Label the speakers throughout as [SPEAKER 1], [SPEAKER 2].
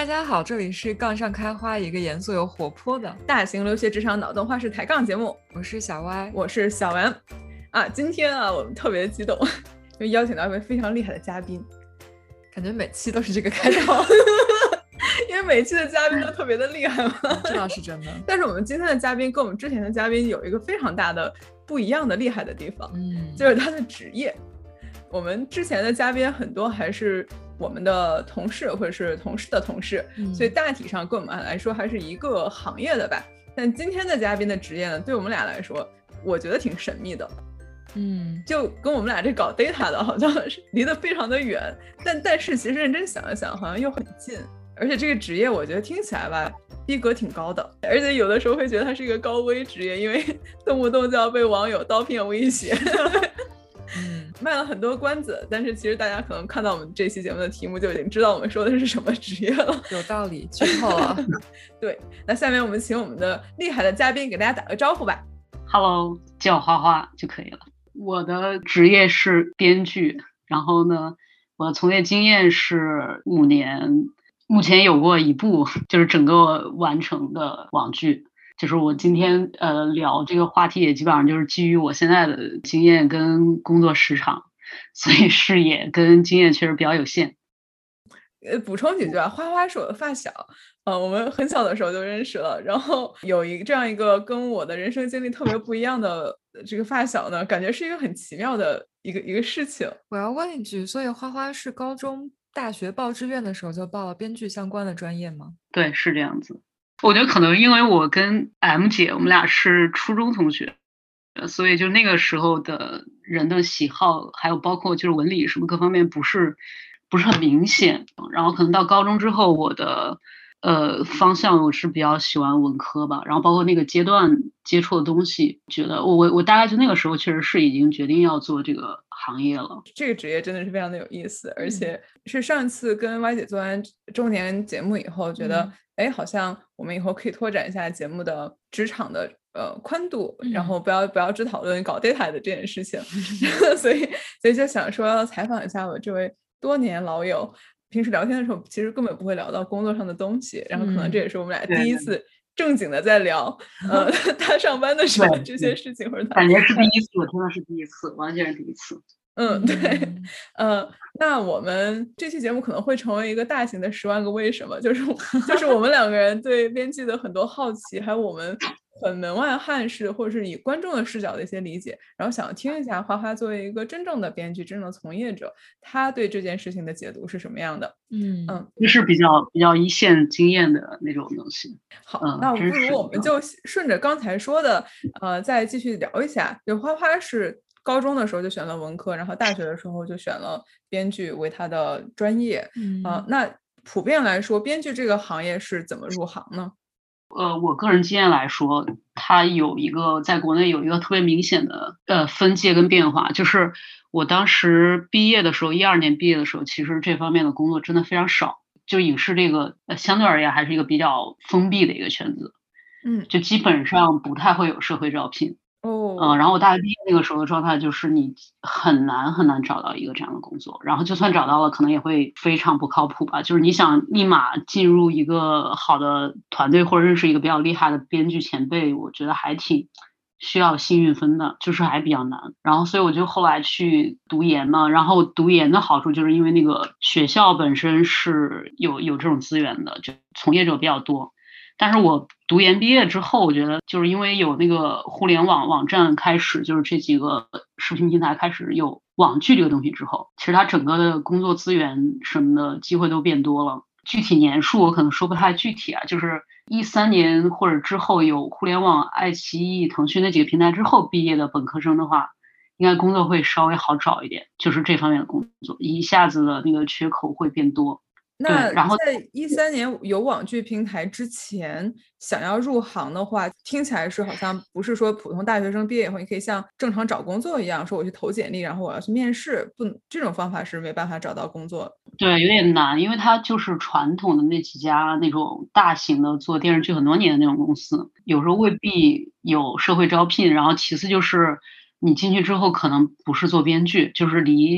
[SPEAKER 1] 大家好，这里是杠上开花，一个严肃又活泼的
[SPEAKER 2] 大型留学职场脑洞话式抬杠节目。
[SPEAKER 1] 我是小歪，
[SPEAKER 2] 我是小文啊。今天啊，我们特别激动，因为邀请到一位非常厉害的嘉宾，
[SPEAKER 1] 感觉每期都是这个开头，
[SPEAKER 2] 因为每期的嘉宾都特别的厉害嘛。
[SPEAKER 1] 这倒是真的。
[SPEAKER 2] 但是我们今天的嘉宾跟我们之前的嘉宾有一个非常大的不一样的厉害的地方，就是他的职业。我们之前的嘉宾很多还是我们的同事或者是同事的同事，所以大体上跟我们来说还是一个行业的吧。但今天的嘉宾的职业呢，对我们俩来说我觉得挺神秘的，就跟我们俩这搞 data 的好像是离得非常的远，但是其实认真想一想好像又很近。而且这个职业我觉得听起来吧逼格挺高的，而且有的时候会觉得它是一个高危职业，因为动不动就要被网友刀片威胁。卖了很多关子，但是其实大家可能看到我们这期节目的题目就已经知道我们说的是什么职业了。
[SPEAKER 1] 有道理，剧透了。
[SPEAKER 2] 对，那下面我们请我们的厉害的嘉宾给大家打个招呼吧。
[SPEAKER 3] Hello， 叫我花花就可以了。我的职业是编剧，然后呢，我的从业经验是5年，目前有过一部就是整个完成的网剧。就是我今天聊这个话题也基本上就是基于我现在的经验跟工作时长，所以视野跟经验确实比较有限。
[SPEAKER 2] 补充几句啊，花花是我的发小，我们很小的时候就认识了，然后有这样一个跟我的人生经历特别不一样的这个发小呢，感觉是一个很奇妙的一个事情。
[SPEAKER 1] 我要问一句，所以花花是高中大学报志愿的时候就报了编剧相关的专业吗？
[SPEAKER 3] 对，是这样子。我觉得可能因为我跟 M 姐我们俩是初中同学，所以就那个时候的人的喜好还有包括就是文理什么各方面不是很明显。然后可能到高中之后我的方向我是比较喜欢文科吧，然后包括那个阶段接触的东西，觉得我大概就那个时候确实是已经决定要做这个行业了。
[SPEAKER 2] 这个职业真的是非常的有意思，而且是上次跟歪姐做完周年节目以后觉得好像我们以后可以拓展一下节目的职场的宽度，然后不要只讨论搞 data 的这件事情。所以就想说要采访一下我这位多年老友，平时聊天的时候其实根本不会聊到工作上的东西，然后可能这也是我们俩第一次正经的在聊他上班的时候这些事情，或者
[SPEAKER 3] 感觉是第一次，真的是第一次，完全是第一次。
[SPEAKER 2] 对，那我们这期节目可能会成为一个大型的10万个为什么，就是我们两个人对编剧的很多好奇，还有我们很门外汉式或者是以观众的视角的一些理解，然后想听一下花花作为一个真正的编剧、真正的从业者，他对这件事情的解读是什么样的。
[SPEAKER 3] 就是比较一线经验的那种东西。
[SPEAKER 2] 好，那不如我们就顺着刚才说的再继续聊一下。就花花是高中的时候就选了文科，然后大学的时候就选了编剧为他的专业。那普遍来说编剧这个行业是怎么入行呢？
[SPEAKER 3] 我个人经验来说，它在国内有一个特别明显的分界跟变化，就是我当时毕业的时候，12年毕业的时候，其实这方面的工作真的非常少，就影视这个相对而言还是一个比较封闭的一个圈子，就基本上不太会有社会招聘。然后我大学毕业那个时候的状态就是你很难找到一个这样的工作，然后就算找到了可能也会非常不靠谱吧，就是你想立马进入一个好的团队或者认识一个比较厉害的编剧前辈，我觉得还挺需要幸运分的，就是还比较难。然后所以我就后来去读研嘛，然后读研的好处就是因为那个学校本身是有这种资源的，就从业者比较多。但是我读研毕业之后，我觉得就是因为有那个互联网网站开始，就是这几个视频平台开始有网剧这个东西之后，其实它整个的工作资源什么的机会都变多了。具体年数我可能说不太具体啊，就是13年或者之后有互联网、爱奇艺、腾讯那几个平台之后毕业的本科生的话，应该工作会稍微好找一点，就是这方面的工作一下子的那个缺口会变多。
[SPEAKER 2] 那在13年有网剧平台之前，想要入行的话，听起来是好像不是说普通大学生毕业以后你可以像正常找工作一样，说我去投简历，然后我要去面试，不，这种方法是没办法找到工作。
[SPEAKER 3] 对，有点难，因为它就是传统的那几家那种大型的做电视剧很多年的那种公司，有时候未必有社会招聘，然后其次就是你进去之后可能不是做编剧，就是离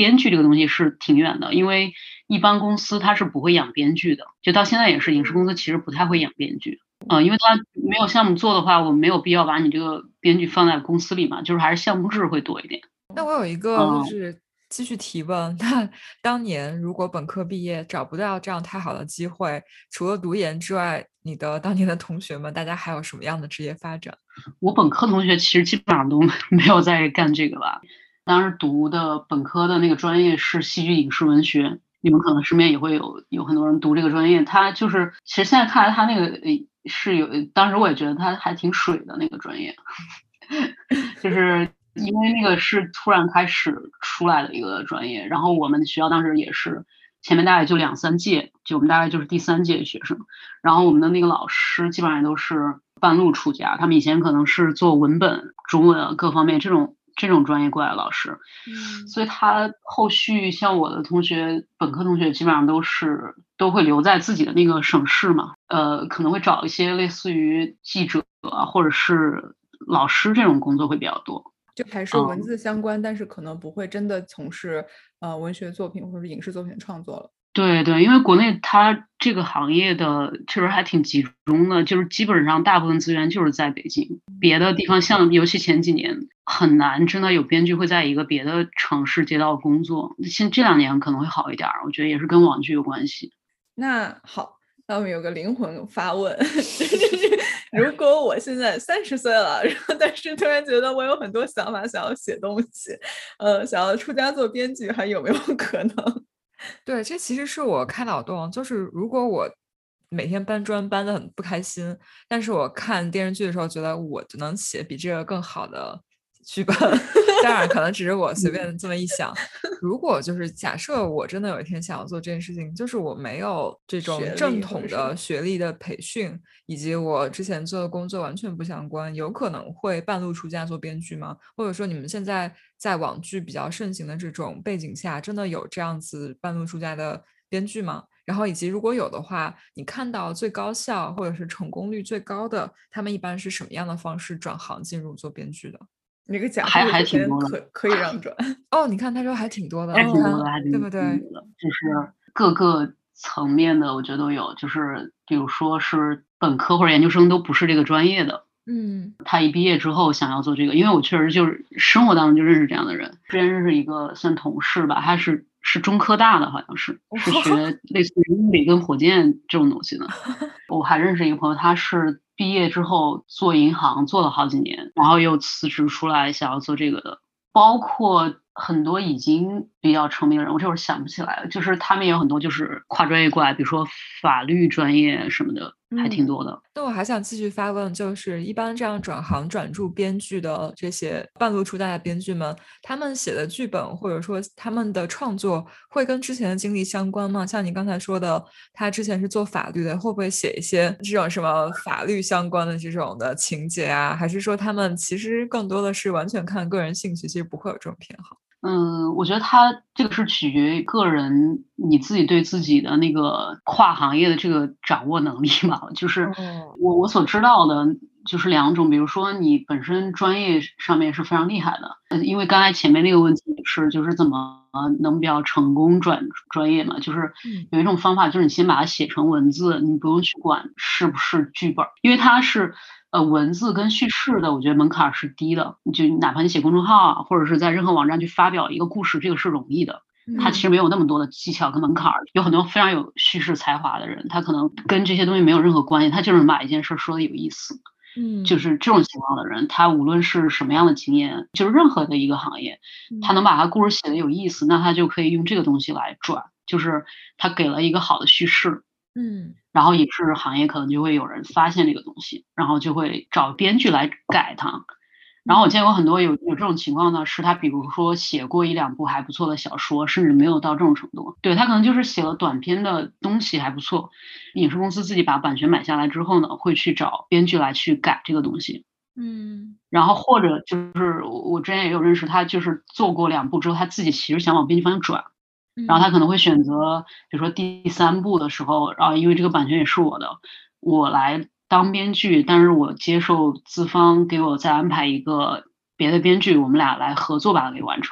[SPEAKER 3] 编剧这个东西是挺远的，因为一般公司它是不会养编剧的，就到现在也是，影视公司其实不太会养编剧。因为他没有项目做的话，我们没有必要把你这个编剧放在公司里嘛，就是还是项目制会多一点。
[SPEAKER 1] 那我有一个就是继续提问，那当年如果本科毕业找不到这样太好的机会，除了读研之外，你的当年的同学们，大家还有什么样的职业发展？
[SPEAKER 3] 我本科同学其实基本上都没有在干这个吧。当时读的本科的那个专业是戏剧影视文学，你们可能身边也会有很多人读这个专业。他就是其实现在看来他那个是有，当时我也觉得他还挺水的那个专业，就是因为那个是突然开始出来的一个专业，然后我们学校当时也是前面大概就2、3届，就我们大概就是第3届学生，然后我们的那个老师基本上都是半路出家，他们以前可能是做文本、中文各方面这种专业过来的老师，所以他后续像我的同学，本科同学基本上都会留在自己的那个省市嘛，可能会找一些类似于记者或者是老师这种工作会比较多，
[SPEAKER 2] 就还是文字相关，但是可能不会真的从事文学作品或者影视作品创作了。
[SPEAKER 3] 对对，因为国内它这个行业的确实还挺集中的，就是基本上大部分资源就是在北京，别的地方像尤其前几年很难真的有编剧会在一个别的城市接到工作，像这2年可能会好一点，我觉得也是跟网剧有关系。
[SPEAKER 2] 那好，那我们有个灵魂发问，如果我现在30岁了，然后但是突然觉得我有很多想法想要写东西，想要出家做编剧，还有没有可能？
[SPEAKER 1] 对，这其实是我开脑洞，就是如果我每天搬砖搬得很不开心，但是我看电视剧的时候觉得我就能写比这个更好的剧本，当然可能只是我随便这么一想。如果就是假设我真的有一天想要做这件事情，就是我没有这种正统的学历的培训，以及我之前做的工作完全不相关，有可能会半路出家做编剧吗？或者说你们现在在网剧比较盛行的这种背景下，真的有这样子半路出家的编剧吗？然后以及如果有的话，你看到最高效或者是成功率最高的，他们一般是什么样的方式转行进入做编剧的？
[SPEAKER 2] 那个假
[SPEAKER 3] 还挺多的，
[SPEAKER 2] 可以让转
[SPEAKER 1] 哦，你看他说还挺多的，
[SPEAKER 3] 还挺多的，
[SPEAKER 1] 对不对？
[SPEAKER 3] 就是各个层面的，我觉得都有，就是比如说是本科或者研究生都不是这个专业的，他一毕业之后想要做这个，因为我确实就是生活当中就认识这样的人，之前认识一个算同事吧，他是中科大的，好像是学类似于物理跟火箭这种东西的。我还认识一个朋友，他是毕业之后做银行做了好几年，然后又辞职出来想要做这个的，包括很多已经比较成名的人，我这会儿想不起来了，就是他们也有很多就是跨专业过来，比如说法律专业什么的，还挺多的。
[SPEAKER 1] 那我还想继续发问，就是一般这样转行转入编剧的这些半路出家的编剧们，他们写的剧本或者说他们的创作会跟之前的经历相关吗？像你刚才说的，他之前是做法律的，会不会写一些这种什么法律相关的这种的情节啊？还是说他们其实更多的是完全看个人兴趣，其实不会有这种偏好？
[SPEAKER 3] 我觉得他这个是取决于个人你自己对自己的那个跨行业的这个掌握能力嘛。就是我所知道的就是2种，比如说你本身专业上面是非常厉害的，因为刚才前面那个问题是就是怎么能比较成功转专业嘛，就是有一种方法就是你先把它写成文字，你不用去管是不是剧本，因为它是文字跟叙事的，我觉得门槛是低的。就哪怕你写公众号啊，或者是在任何网站去发表一个故事，这个是容易的。它其实没有那么多的技巧跟门槛，有很多非常有叙事才华的人，他可能跟这些东西没有任何关系，他就是把一件事说的有意思。就是这种情况的人，他无论是什么样的经验，就是任何的一个行业，他能把他故事写的有意思，那他就可以用这个东西来转，就是他给了一个好的叙事。然后影视行业可能就会有人发现这个东西，然后就会找编剧来改它。然后我见过很多有这种情况呢，是他比如说写过1、2部还不错的小说，甚至没有到这种程度。对，他可能就是写了短篇的东西还不错，影视公司自己把版权买下来之后呢，会去找编剧来去改这个东西。然后或者就是我之前也有认识他，就是做过2部之后，他自己其实想往编剧方向转。然后他可能会选择，比如说第3部的时候，然后因为这个版权也是我的，我来当编剧，但是我接受资方给我再安排一个别的编剧，我们俩来合作把它给完成。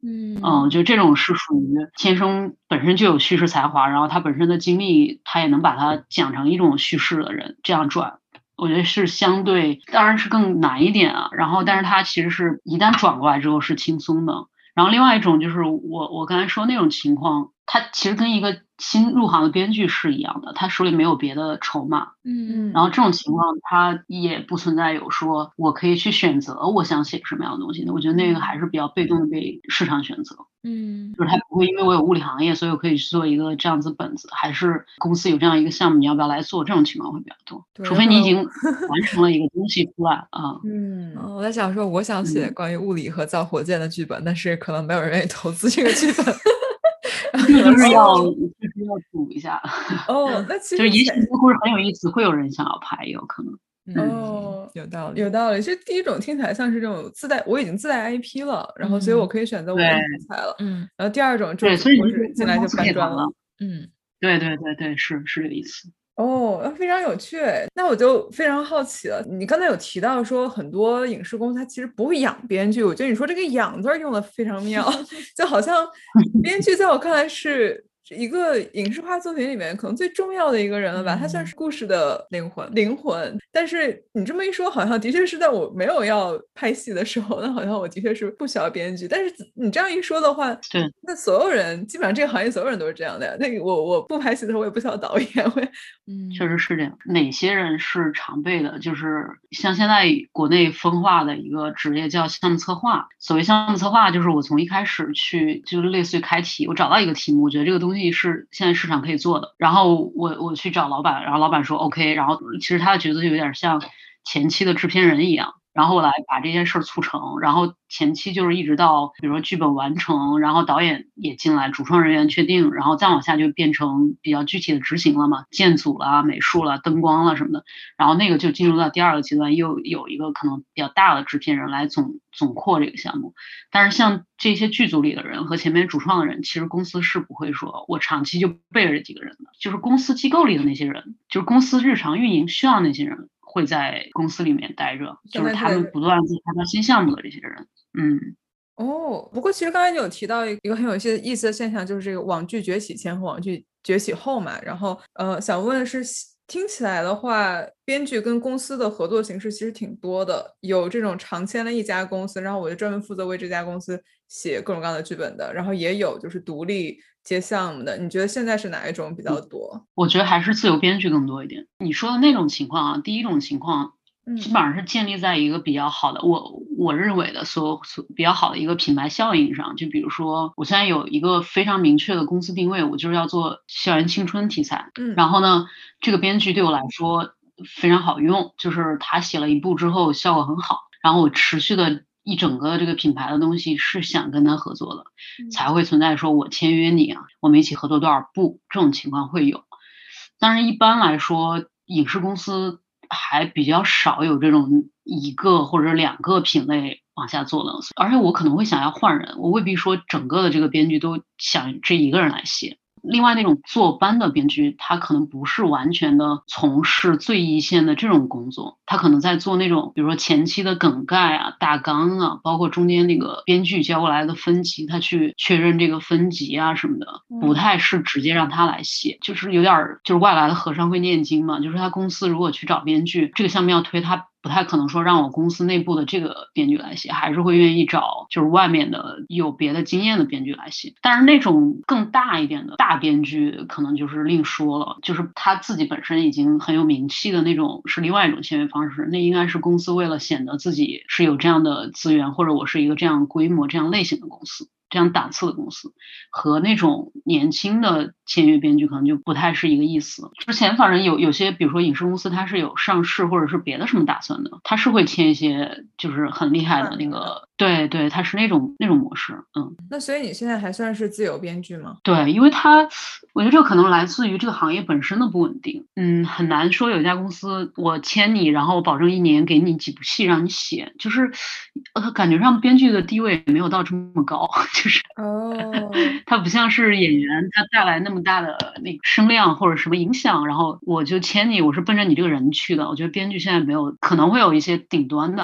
[SPEAKER 3] 我觉得这种是属于天生本身就有叙事才华，然后他本身的经历他也能把它讲成一种叙事的人，这样转我觉得是相对当然是更难一点啊，然后但是他其实是一旦转过来之后是轻松的。然后另外一种就是我刚才说那种情况，他其实跟一个新入行的编剧是一样的，他手里没有别的筹码，然后这种情况他也不存在有说我可以去选择我想写什么样的东西的，我觉得那个还是比较被动的被市场选择，就是他不会因为我有物理行业，所以我可以去做一个这样子本子，还是公司有这样一个项目，你要不要来做，这种情况会比较多，除非你已经完成了一个东西出来啊。
[SPEAKER 1] 我在想说，我想写关于物理和造火箭的剧本，但是可能没有人愿意投资这个剧本。
[SPEAKER 3] 就是要赌一下
[SPEAKER 2] 那其实
[SPEAKER 3] 就是也许这个故事很有意思，会有人想要拍，也有可能。
[SPEAKER 1] 有道理，
[SPEAKER 2] 有道理。这第一种听起来像是这种我已经自带 IP 了，然后所以我可以选择我的题材了。然后第二种就是进来就搬砖了。
[SPEAKER 3] 对，是这个意思。
[SPEAKER 2] 非常有趣。那我就非常好奇了，你刚才有提到说很多影视公司它其实不会养编剧，我觉得你说这个养字用的非常妙，就好像编剧在我看来是一个影视化作品里面可能最重要的一个人了吧，他算是故事的灵魂。但是你这么一说，好像的确是在我没有要拍戏的时候，那好像我的确是不需要编剧。但是你这样一说的话，
[SPEAKER 3] 对，
[SPEAKER 2] 那所有人基本上这个行业所有人都是这样的呀。那个我不拍戏的时候，我也不需要导演，
[SPEAKER 3] 确实是这样。哪些人是常备的？就是像现在国内分化的一个职业叫项目策划。所谓项目策划，就是我从一开始去，就是类似于开题，我找到一个题目，我觉得这个东西是现在市场可以做的，然后我去找老板，然后老板说 OK， 然后其实他的角色就有点像前期的制片人一样。然后我来把这件事促成，然后前期就是一直到比如说剧本完成，然后导演也进来，主创人员确定，然后再往下就变成比较具体的执行了嘛，建组啦、美术啦、灯光啦什么的，然后那个就进入到第二个阶段，又有一个可能比较大的制片人来总括这个项目。但是像这些剧组里的人和前面主创的人，其实公司是不会说我长期就背着这几个人的，就是公司机构里的那些人，就是公司日常运营需要那些人会在公司里面待着，就是他们不断在开发新项目的这些人。
[SPEAKER 2] 不过其实刚才你有提到一个很有意思的现象，就是这个网剧崛起前和网剧崛起后嘛。然后想问的是，听起来的话，编剧跟公司的合作形式其实挺多的，有这种长签的一家公司，然后我就专门负责为这家公司写各种各样的剧本的，然后也有就是独立接项目的。你觉得现在是哪一种比较多？
[SPEAKER 3] 我觉得还是自由编剧更多一点。你说的那种情况啊，第一种情况基本上是建立在一个比较好的，我认为的比较好的一个品牌效应上。就比如说我现在有一个非常明确的公司定位，我就是要做校园青春题材，然后呢这个编剧对我来说非常好用，就是他写了一部之后效果很好，然后我持续的一整个这个品牌的东西是想跟他合作的，才会存在说我签约你啊，我们一起合作多少部，这种情况会有。但是一般来说影视公司还比较少有这种一个或者两个品类往下做的，而且我可能会想要换人，我未必说整个的这个编剧都想这一个人来写。另外那种坐班的编剧，他可能不是完全的从事最一线的这种工作，他可能在做那种比如说前期的梗概啊、大纲啊，包括中间那个编剧交过来的分级，他去确认这个分级啊什么的，不太是直接让他来写，就是有点就是外来的和尚会念经嘛，就是他公司如果去找编剧，这个项目要推，他不太可能说让我公司内部的这个编剧来写，还是会愿意找就是外面的有别的经验的编剧来写。但是那种更大一点的大编剧可能就是另说了，就是他自己本身已经很有名气的那种是另外一种签约方式，那应该是公司为了显得自己是有这样的资源，或者我是一个这样规模这样类型的公司，这样档次的公司，和那种年轻的签约编剧可能就不太是一个意思。之前反正有些比如说影视公司它是有上市或者是别的什么打算的，它是会签一些就是很厉害的那个，对，它是那种模式。
[SPEAKER 2] 那所以你现在还算是自由编剧吗？
[SPEAKER 3] 对，因为我觉得这可能来自于这个行业本身的不稳定。很难说有一家公司我签你，然后我保证1年给你几部戏让你写，就是感觉上编剧的地位没有到这么高，就是他不像是演员，他带来那么大的那个声量或者什么影响，然后我就签你，我是奔着你这个人去的。我觉得编剧现在没有，可能会有一些顶端的啊，但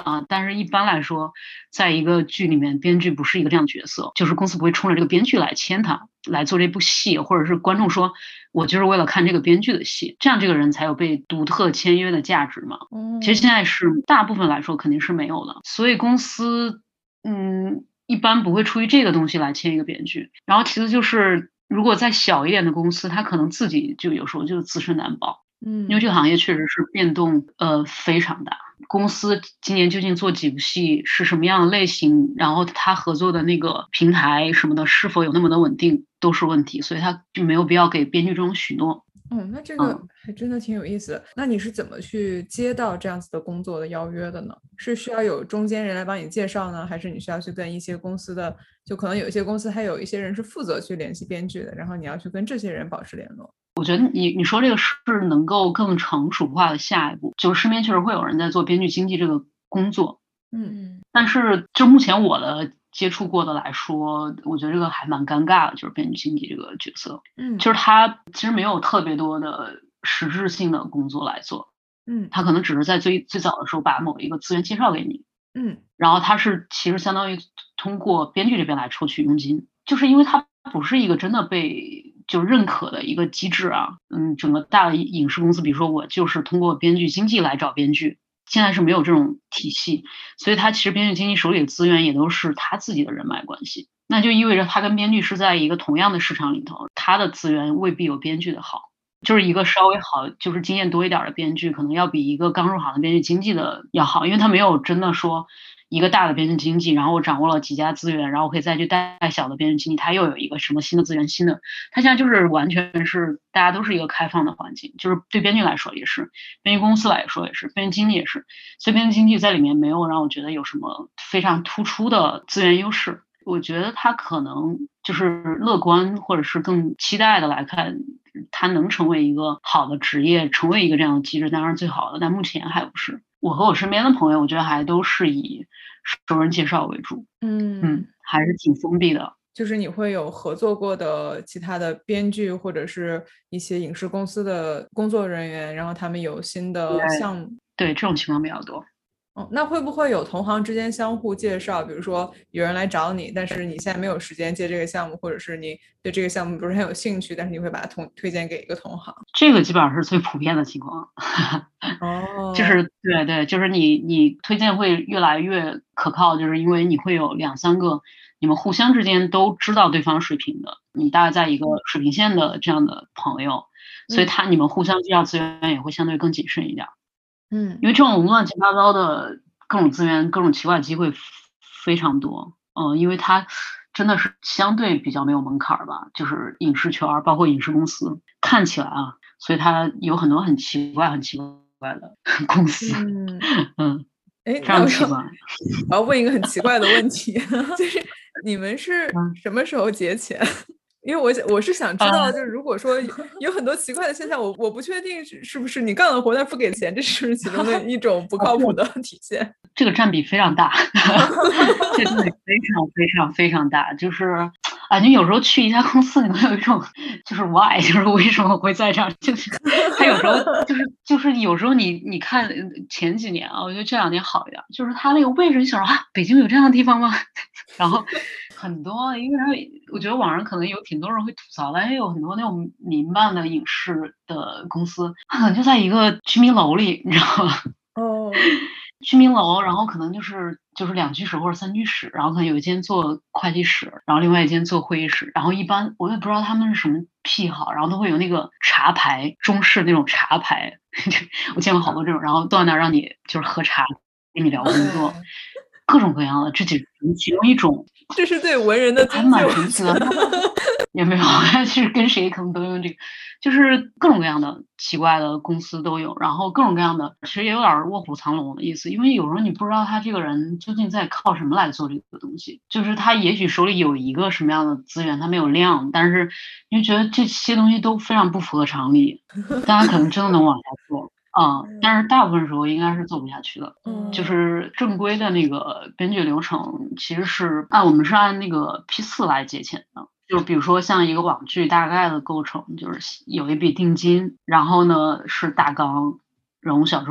[SPEAKER 3] 是一般来说，在一个剧里面，编剧不是一个这样的角色，就是公司不会冲着这个编剧来签他来做这部戏，或者是观众说我就是为了看这个编剧的戏，这样这个人才有被独特签约的价值嘛。其实现在是大部分来说肯定是没有的，所以公司一般不会出于这个东西来签一个编剧。然后其次就是如果再小一点的公司，他可能自己就有时候就自身难保。因为这个行业确实是变动非常大，公司今年究竟做几部戏，是什么样的类型，然后他合作的那个平台什么的是否有那么的稳定，都是问题，所以他就没有必要给编剧这种许诺。
[SPEAKER 2] 那这个还真的挺有意思的。那你是怎么去接到这样子的工作的邀约的呢？是需要有中间人来帮你介绍呢，还是你需要去跟一些公司的，就可能有一些公司还有一些人是负责去联系编剧的，然后你要去跟这些人保持联络？
[SPEAKER 3] 我觉得你说这个是能够更成熟化的下一步，就是身边确实会有人在做编剧经纪这个工作，但是就目前我的接触过的来说，我觉得这个还蛮尴尬的，就是编剧经纪这个角色，就是他其实没有特别多的实质性的工作来做，他可能只是在最早的时候把某一个资源介绍给你，然后他是其实相当于通过编剧这边来抽取佣金，就是因为他不是一个真的被就认可的一个机制啊，整个大的影视公司，比如说我就是通过编剧经纪来找编剧，现在是没有这种体系，所以他其实编剧经纪手里的资源也都是他自己的人脉关系，那就意味着他跟编剧是在一个同样的市场里头，他的资源未必有编剧的好，就是一个稍微好就是经验多一点的编剧可能要比一个刚入行的编剧经纪的要好，因为他没有真的说一个大的编剧经纪，然后我掌握了几家资源，然后我可以再去带小的编剧经纪，他又有一个什么新的资源，新的，他现在就是完全是大家都是一个开放的环境，就是对编剧来说也是，编剧公司来说也是，编剧经纪也是，所以编剧经纪在里面没有让我觉得有什么非常突出的资源优势。我觉得他可能就是乐观或者是更期待的来看，他能成为一个好的职业，成为一个这样的机制，当然最好的，但目前还不是。我和我身边的朋友，我觉得还都是以熟人介绍为主，还是挺封闭的。
[SPEAKER 2] 就是你会有合作过的其他的编剧或者是一些影视公司的工作人员，然后他们有新的项目，
[SPEAKER 3] 对，这种情况比较多。
[SPEAKER 2] 那会不会有同行之间相互介绍？比如说有人来找你，但是你现在没有时间接这个项目，或者是你对这个项目不是很有兴趣，但是你会把它推荐给一个同行？
[SPEAKER 3] 这个基本上是最普遍的情况。就是对，就是你推荐会越来越可靠，就是因为你会有2-3个你们互相之间都知道对方水平的，你大概在一个水平线的这样的朋友，所以你们互相介绍资源也会相对更谨慎一点。因为这种乱七八糟的各种资源、各种奇怪的机会非常多。因为它真的是相对比较没有门槛吧，就是影视圈包括影视公司看起来啊，所以它有很多很奇怪的公司。非常奇怪。
[SPEAKER 2] 我要问一个很奇怪的问题，就是你们是什么时候结钱？因为我是想知道，就是如果说有很多奇怪的现象，我不确定是不是你干了活但不给钱，这是不是其中的一种不靠谱的体现？
[SPEAKER 3] 这个占比非常大，这个占比非常大，就是你有时候去一家公司，你会有一种就是 why， 就是为什么会在这儿，就是他有时候就是有时候你看前几年啊，我觉得这2年好一点，就是他那个位置，你想北京有这样的地方吗？然后很多，因为我觉得网上可能有挺多人会吐槽的，因为有很多那种民办的影视的公司，它可能就在一个居民楼里，你知道吗？居民楼，然后可能就是2居室或者3居室，然后可能有一间做会计室，然后另外一间做会议室，然后一般我也不知道他们是什么癖好，然后都会有那个茶牌，中式那种茶牌，我见过好多这种，然后坐在那儿让你就是喝茶，跟你聊工作，各种各样的，这只是其中一种。
[SPEAKER 2] 这是对文人的尊
[SPEAKER 3] 重，还蛮神奇的。也没有，是跟谁可能都用这个，就是各种各样的奇怪的公司都有，然后各种各样的，其实也有点卧虎藏龙的意思，因为有时候你不知道他这个人究竟在靠什么来做这个东西，就是他也许手里有一个什么样的资源，他没有量，但是你就觉得这些东西都非常不符合常理，大家可能真的能往下做。但是大部分时候应该是做不下去的。就是正规的那个编剧流程，其实是我们是按那个批次来结钱的。就比如说像一个网剧大概的构成，就是有一笔定金，然后呢是大纲、人物小传，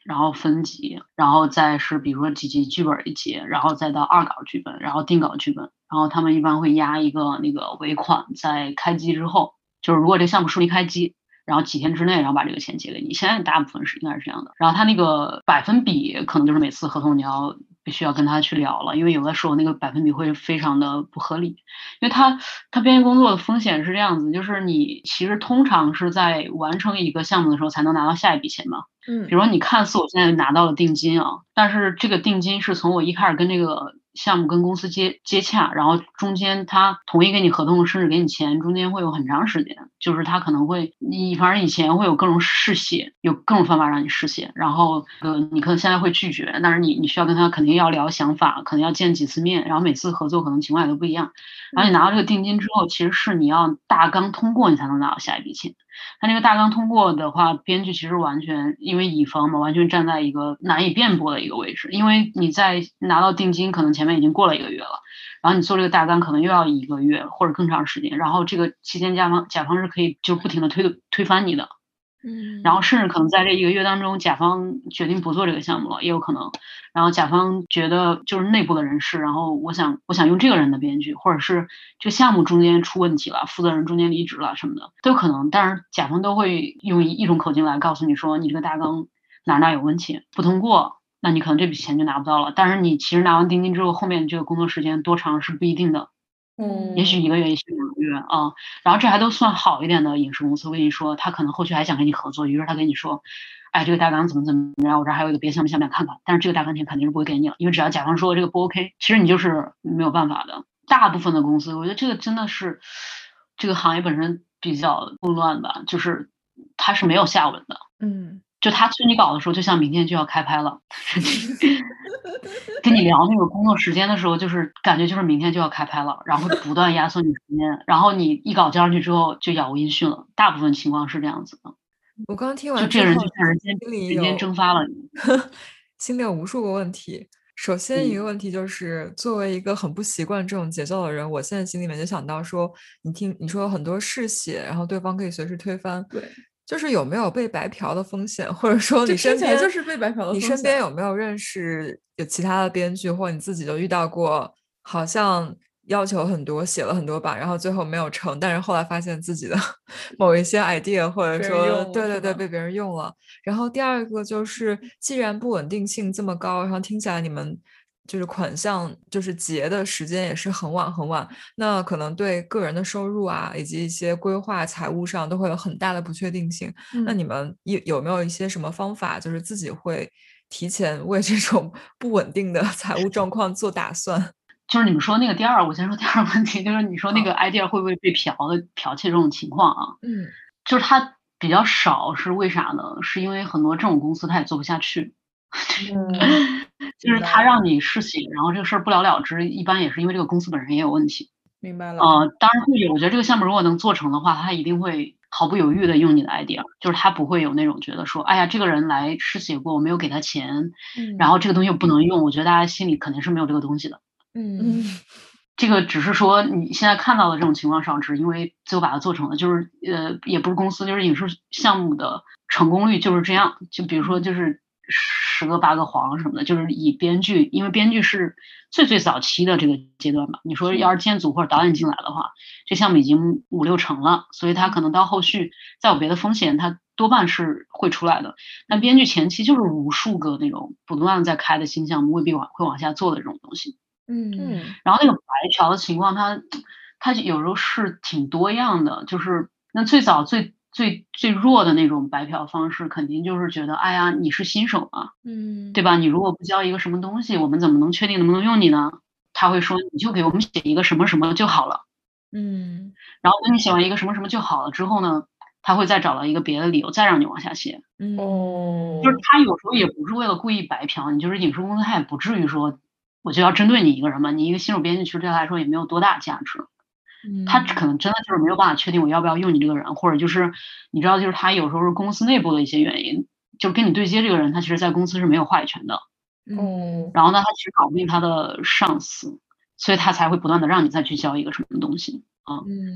[SPEAKER 3] 然后分级，然后再是比如说几集剧本一集，然后再到2稿剧本，然后定稿剧本，然后他们一般会压一个那个尾款，在开机之后，就是如果这个项目顺利开机，然后几天之内，然后把这个钱结给你。现在大部分是应该是这样的。然后他那个百分比可能就是每次合同你必须要跟他去聊了，因为有的时候那个百分比会非常的不合理，因为他编辑工作的风险是这样子，就是你其实通常是在完成一个项目的时候才能拿到下一笔钱嘛。比如说你看似我现在拿到了定金啊，但是这个定金是从我一开始跟这个项目跟公司接洽，然后中间他同意给你合同，甚至给你钱，中间会有很长时间，就是他可能会反正以前会有各种试写，有各种方法让你试写，然后你可能现在会拒绝，但是你需要跟他肯定要聊想法，可能要见几次面，然后每次合作可能情况也都不一样，然后你拿到这个定金之后，其实是你要大纲通过你才能拿到下一笔钱。他那个大纲通过的话，编剧其实完全因为乙方嘛，完全站在一个难以辩驳的一个位置，因为你在拿到定金，可能前面已经过了1个月了，然后你做这个大纲可能又要1个月或者更长时间，然后这个期间甲方是可以就不停的推翻你的。然后甚至可能在这1个月当中，甲方决定不做这个项目了，也有可能。然后甲方觉得就是内部的人事，然后我想用这个人的编剧，或者是这个项目中间出问题了，负责人中间离职了什么的都有可能。但是甲方都会用一种口径来告诉你说，你这个大纲哪有问题，不通过，那你可能这笔钱就拿不到了。但是你其实拿完定金之后，后面这个工作时间多长是不一定的。也许1个月，也许2个月啊，然后这还都算好一点的影视公司。我跟你说，他可能后续还想跟你合作，于是他跟你说，哎，这个大纲怎么样，我这还有一个别的项目，想不想看看？但是这个大纲钱肯定是不会给你了，因为只要甲方说这个不 OK，其实你就是没有办法的。大部分的公司，我觉得这个真的是这个行业本身比较混乱吧，就是它是没有下文的。就他催你稿的时候，就像明天就要开拍了。跟你聊那个工作时间的时候，就是感觉就是明天就要开拍了，然后不断压缩你时间，然后你一稿交上去之后就杳无音讯了。大部分情况是这样子的。
[SPEAKER 1] 我刚听完
[SPEAKER 3] 就这个人就像人间蒸发了，
[SPEAKER 1] 心里有无数个问题。首先一个问题就是，作为一个很不习惯这种节奏的人，我现在心里面就想到说，你说有很多试写，然后对方可以随时推翻，
[SPEAKER 2] 对。
[SPEAKER 1] 就是有没有被白嫖的风险，或者说你身边
[SPEAKER 2] 就是被白嫖的风险。
[SPEAKER 1] 你身边有没有认识有其他的编剧，或你自己就遇到过，好像要求很多，写了很多版，然后最后没有成，但是后来发现自己的某一些 idea 或者说对被别人用了。然后第二个就是，既然不稳定性这么高，然后听起来你们就是款项就是结的时间也是很晚，那可能对个人的收入啊，以及一些规划财务上都会有很大的不确定性。那你们有没有一些什么方法，就是自己会提前为这种不稳定的财务状况做打算？
[SPEAKER 3] 就是你们说那个我先说第二个问题，就是你说那个 idea 会不会被剽窃这种情况啊？就是它比较少，是为啥呢？是因为很多这种公司它也做不下去。就是他让你试写，然后这个事儿不了了之，一般也是因为这个公司本身也有问题。
[SPEAKER 2] 明白了。
[SPEAKER 3] 当然会有，我觉得这个项目如果能做成的话，他一定会毫不犹豫的用你的 idea，就是他不会有那种觉得说，哎呀，这个人来试写过，我没有给他钱，然后这个东西不能用。我觉得大家心里肯定是没有这个东西的。这个只是说你现在看到的这种情况少，只是因为最后把它做成了，就是也不是公司，就是影视项目的成功率就是这样。就比如说就是10个8个黄什么的，就是以编剧，因为编剧是最早期的这个阶段吧。你说要是监组或者导演进来的话，这项目已经5、6成了，所以他可能到后续再有别的风险，他多半是会出来的。但编剧前期就是无数个那种不断在开的新项目，未必会往下做的这种东西。然后那个白嫖的情况，它有时候是挺多样的，就是那最早最弱的那种白嫖方式，肯定就是觉得，哎呀，你是新手嘛，对吧？你如果不交一个什么东西，我们怎么能确定能不能用你呢？他会说，你就给我们写一个什么什么就好了。然后等你写完一个什么什么就好了之后呢，他会再找到一个别的理由，再让你往下写。就是他有时候也不是为了故意白嫖你，就是影视公司他也不至于说我就要针对你一个人嘛，你一个新手编剧其实对他来说也没有多大价值。他可能真的就是没有办法确定我要不要用你这个人，或者就是你知道，就是他有时候是公司内部的一些原因，就是跟你对接这个人，他其实在公司是没有话语权的。然后呢，他其实搞不定他的上司，所以他才会不断的让你再去交一个什么东西啊。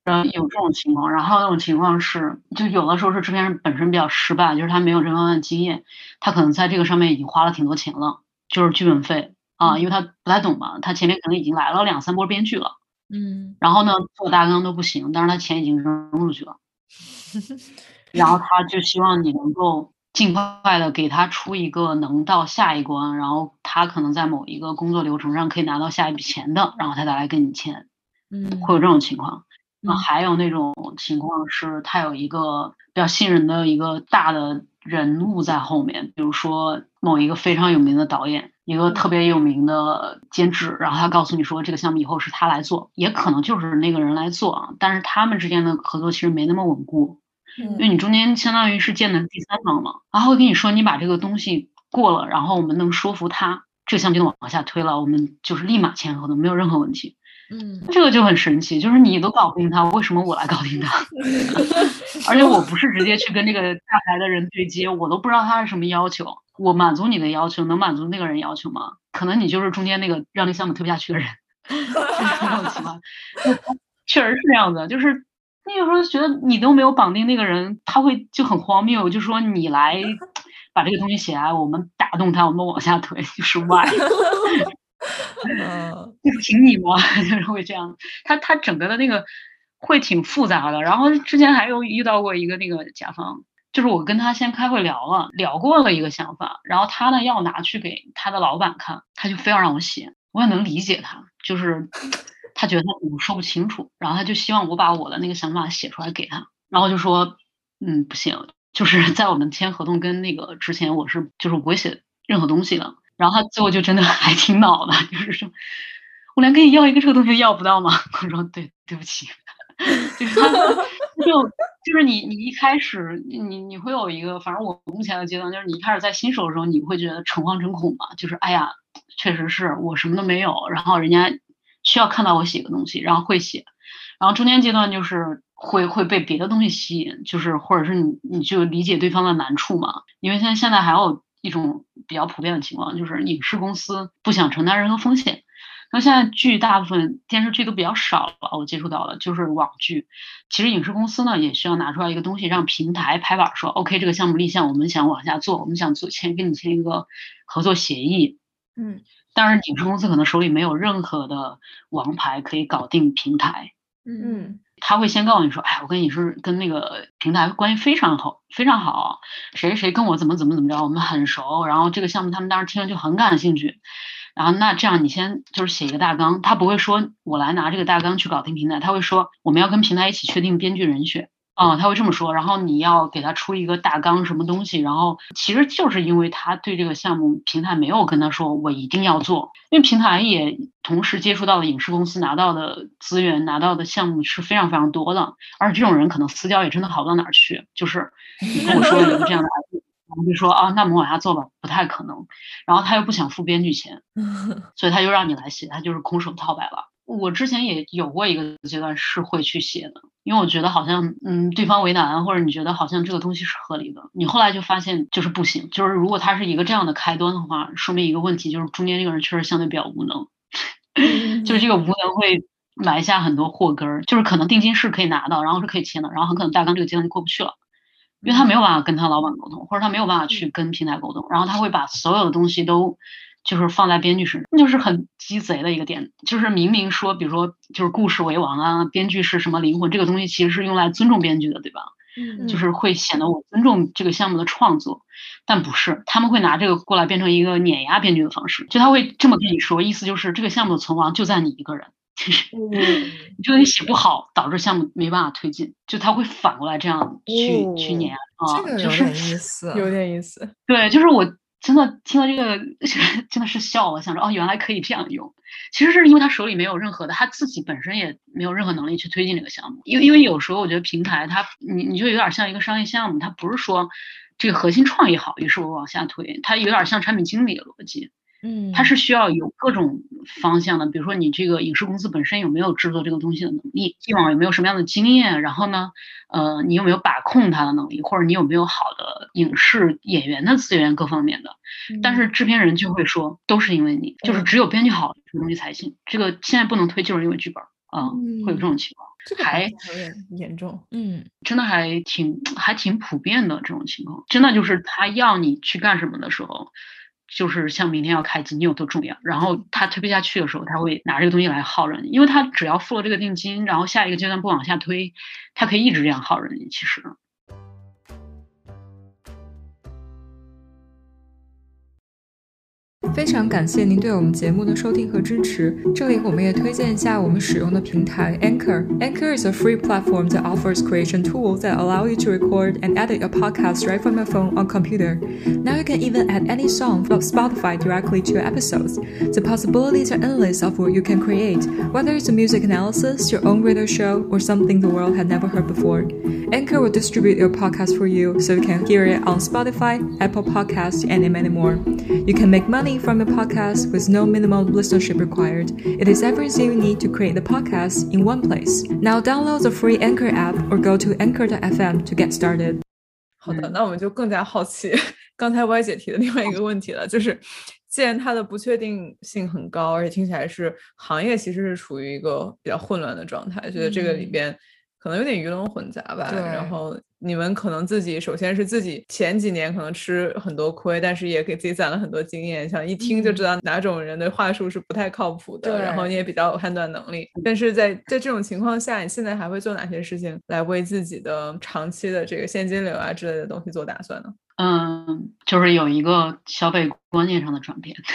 [SPEAKER 3] 有这种情况，然后那种情况是，就有的时候是制片人本身比较失败，就是他没有这方面的经验，他可能在这个上面已经花了挺多钱了，就是剧本费啊，因为他不太懂嘛，他前面可能已经来了2、3波编剧了，然后呢做大纲都不行，但是他钱已经扔出去了，然后他就希望你能够尽快的给他出一个能到下一关，然后他可能在某一个工作流程上可以拿到下一笔钱的，然后他再来跟你签，会有这种情况。还有那种情况是他有一个比较信任的一个大的人物在后面，比如说某一个非常有名的导演，一个特别有名的监制，然后他告诉你说这个项目以后是他来做，也可能就是那个人来做啊，但是他们之间的合作其实没那么稳固，因为你中间相当于是见的第三方嘛，然后会跟你说你把这个东西过了，然后我们能说服他，这个项目就能往下推了，我们就是立马签合同，没有任何问题。这个就很神奇，就是你都搞不定他，为什么我来搞定他？而且我不是直接去跟这个大牌的人对接，我都不知道他是什么要求，我满足你的要求，能满足那个人要求吗？可能你就是中间那个让那项目推不下去的人，就是这种情况。确实是这样的，就是你有时候觉得你都没有绑定那个人，他会就很荒谬，就说你来把这个东西写来，我们打动他，我们往下推，就是 why。就是凭你吗？就是会这样，他整个的那个会挺复杂的。然后之前还有遇到过一个那个甲方，就是我跟他先开会聊过了一个想法，然后他呢要拿去给他的老板看，他就非要让我写，我也能理解他，就是他觉得我说不清楚，然后他就希望我把我的那个想法写出来给他，然后就说不行，就是在我们签合同跟那个之前就是不会写任何东西的。然后他最后就真的还挺恼的，就是说，我连跟你要一个这个东西都要不到吗？我说对不起，就是他就是你一开始你会有一个，反正我目前的阶段就是你一开始在新手的时候，你会觉得诚惶诚恐嘛，就是哎呀，确实是我什么都没有，然后人家需要看到我写个东西，然后会写，然后中间阶段就是会被别的东西吸引，就是或者是你就理解对方的难处嘛，因为现在还有一种比较普遍的情况，就是影视公司不想承担任何风险。那现在大部分电视剧都比较少了，我接触到的就是网剧。其实影视公司呢也需要拿出来一个东西，让平台拍板说 ，OK， 这个项目立项，我们想往下做，我们想跟你签一个合作协议。但是影视公司可能手里没有任何的王牌可以搞定平台。他会先告诉你说，哎，我跟你是跟那个平台关系非常好，非常好，谁跟我怎么着，我们很熟，然后这个项目他们当时听了就很感兴趣，然后那这样你先就是写一个大纲，他不会说我来拿这个大纲去搞定平台，他会说我们要跟平台一起确定编剧人选。他会这么说，然后你要给他出一个大纲什么东西，然后其实就是因为他对这个项目平台没有跟他说我一定要做，因为平台也同时接触到了影视公司拿到的资源，拿到的项目是非常非常多的，而且这种人可能私交也真的好不到哪儿去，就是你跟我说一个这样的案例，然后就说那我们往下做吧，不太可能，然后他又不想付编剧钱，所以他就让你来写，他就是空手套白狼。我之前也有过一个阶段是会去写的，因为我觉得好像对方为难，或者你觉得好像这个东西是合理的，你后来就发现就是不行，就是如果它是一个这样的开端的话，说明一个问题就是中间这个人确实相对比较无能，就是这个无能会埋下很多祸根儿，就是可能定金是可以拿到，然后是可以签的，然后很可能大纲这个阶段就过不去了，因为他没有办法跟他老板沟通，或者他没有办法去跟平台沟通，然后他会把所有的东西都就是放在编剧身上，那就是很鸡贼的一个点，就是明明说，比如说就是故事为王啊，编剧是什么灵魂，这个东西其实是用来尊重编剧的，对吧？就是会显得我尊重这个项目的创作，但不是，他们会拿这个过来变成一个碾压编剧的方式，就他会这么跟你说，意思就是这个项目的存亡就在你一个人，你这个你写不好，导致项目没办法推进，就他会反过来这样去碾压
[SPEAKER 1] 这个有点意思，
[SPEAKER 2] 有点意思。
[SPEAKER 3] 对，就是我真的听到这个真的是笑了，想着原来可以这样用。其实是因为他手里没有任何的，他自己本身也没有任何能力去推进这个项目。因为有时候我觉得平台你就有点像一个商业项目，它不是说这个核心创意好，于是我往下推，它有点像产品经理的逻辑。它是需要有各种方向的，比如说你这个影视公司本身有没有制作这个东西的能力，以往有没有什么样的经验，然后呢，你有没有把控它的能力，或者你有没有好的影视演员的资源各方面的。但是制片人就会说，都是因为你，就是只有编剧好这个东西才行，这个现在不能推，就是因为剧本会有这种情况。
[SPEAKER 2] 这个还有点严重。
[SPEAKER 3] 真的还挺普遍的这种情况，真的就是他要你去干什么的时候，就是像明天要开机，你有多重要，然后他推不下去的时候，他会拿这个东西来耗着你，因为他只要付了这个定金，然后下一个阶段不往下推，他可以一直这样耗着你。其实
[SPEAKER 1] 非常感谢您对我们节目的收听和支持。这里我们也推荐一下我们使用的平台 Anchor. Anchor is a free platform that offers creation tools that allow you to record and edit your podcast right from your phone or computer. Now you can even add any song from Spotify directly to your episodes. The possibilities are endless of what you can create, whether it's a music analysis, your own radio show, or something the world had never heard before. Anchor will distribute your podcast for you so you can hear it on Spotify, Apple Podcasts, and many more. You can make money from your podcast with no minimum listenership required. It is everything you need to create the podcast in one place. Now download the free Anchor app or go to anchor.fm to get started.
[SPEAKER 2] 好的，那我们就更加好奇刚才 Y 姐提的另外一个问题了，就是既然它的不确定性很高，而且听起来是行业其实是处于一个比较混乱的状态，觉得这个里边可能有点鱼龙混杂吧。然后你们可能自己首先是自己前几年可能吃很多亏，但是也给自己攒了很多经验，像一听就知道哪种人的话术是不太靠谱的，然后你也比较有判断能力。但是在这种情况下，你现在还会做哪些事情来为自己的长期的这个现金流啊之类的东西做打算呢？
[SPEAKER 3] 就是有一个消费观念上的转变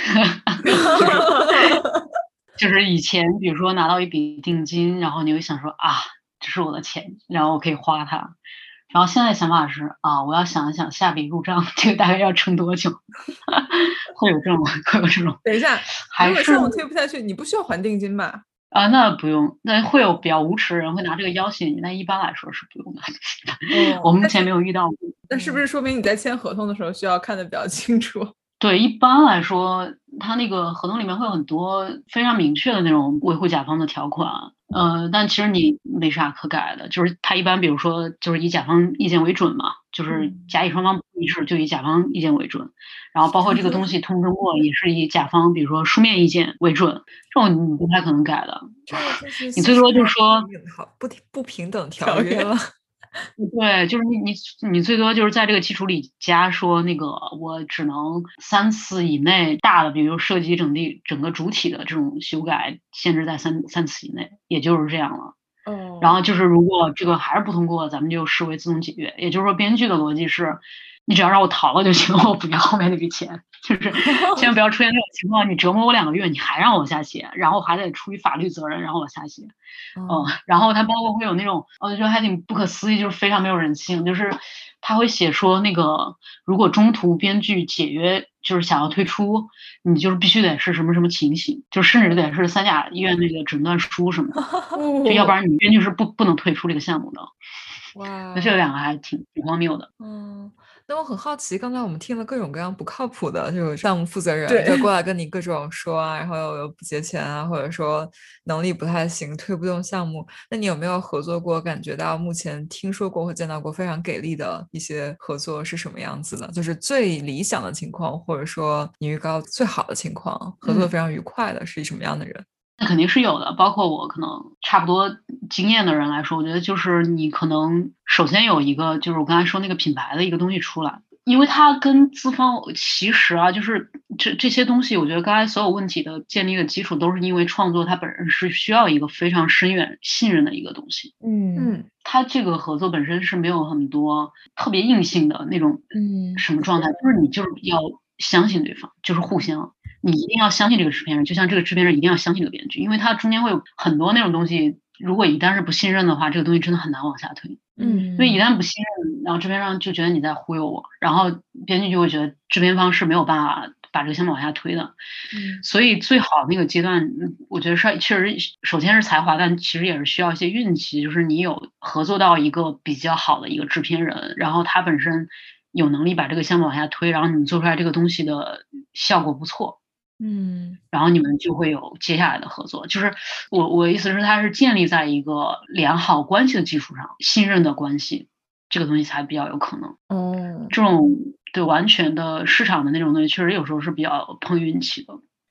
[SPEAKER 3] 就是以前比如说拿到一笔定金，然后你会想说啊，这是我的钱，然后我可以花它。然后现在想法是啊，我要想一想下笔入账这个大概要撑多久会有这种
[SPEAKER 2] 等一下，
[SPEAKER 3] 还是
[SPEAKER 2] 如果项目推不下去，你不需要还定金吧？
[SPEAKER 3] 那不用，那会有比较无耻的人会拿这个要挟你，但一般来说是不用的我目前没有遇到过。
[SPEAKER 2] 那是不是说明你在签合同的时候需要看得比较清楚？
[SPEAKER 3] 对，一般来说他那个合同里面会有很多非常明确的那种维护甲方的条款，但其实你没啥可改的，就是他一般比如说就是以甲方意见为准嘛，就是甲乙双方不一致就以甲方意见为准，然后包括这个东西通知过也是以甲方比如说书面意见为准，这种你不太可能改的。你最多就是说
[SPEAKER 1] 不平等条约了
[SPEAKER 3] 对，就是你最多就是在这个基础里加说那个我只能3次以内大的，比如设计整个主体的这种修改限制在三次以内，也就是这样了。然后就是如果这个还是不通过，咱们就视为自动解约。也就是说，编剧的逻辑是，你只要让我逃了就行，我不要后面那笔钱。就是千万不要出现这种情况，你折磨我2个月，你还让我下写，然后还得出于法律责任让我下写。然后他包括会有那种，我觉得还挺不可思议，就是非常没有人性，就是他会写说那个如果中途编剧解约，就是想要退出，你就是必须得是什么什么情形，就甚至得是3甲医院那个诊断书什么的，就要不然你编剧是不能退出这个项目的。
[SPEAKER 1] 哇，
[SPEAKER 3] 这两个还挺荒谬的。
[SPEAKER 1] 那我很好奇，刚才我们听了各种各样不靠谱的这种项目负责人就过来跟你各种说啊，然后又不结钱啊，或者说能力不太行，推不动项目。那你有没有合作过，感觉到目前听说过或见到过非常给力的一些合作是什么样子的？就是最理想的情况，或者说你预告最好的情况，合作非常愉快的是什么样的人？
[SPEAKER 3] 那肯定是有的，包括我可能差不多经验的人来说，我觉得就是你可能首先有一个就是我刚才说那个品牌的一个东西出来，因为它跟资方其实啊，就是这些东西，我觉得刚才所有问题的建立的基础都是因为创作它本身是需要一个非常深远信任的一个东西。它这个合作本身是没有很多特别硬性的那种什么状态，就是你就是要相信对方，就是互相。你一定要相信这个制片人，就像这个制片人一定要相信这个编剧，因为它中间会有很多那种东西，如果一旦是不信任的话，这个东西真的很难往下推。因为一旦不信任，然后制片方就觉得你在忽悠我，然后编剧就会觉得制片方是没有办法把这个项目往下推的。所以最好那个阶段，我觉得是确实首先是才华，但其实也是需要一些运气，就是你有合作到一个比较好的一个制片人，然后他本身有能力把这个项目往下推，然后你做出来这个东西的效果不错。然后你们就会有接下来的合作，就是我的意思是它是建立在一个良好关系的基础上，信任的关系，这个东西才比较有可能。这种对完全的市场的那种东西，确实有时候是比较碰运气的。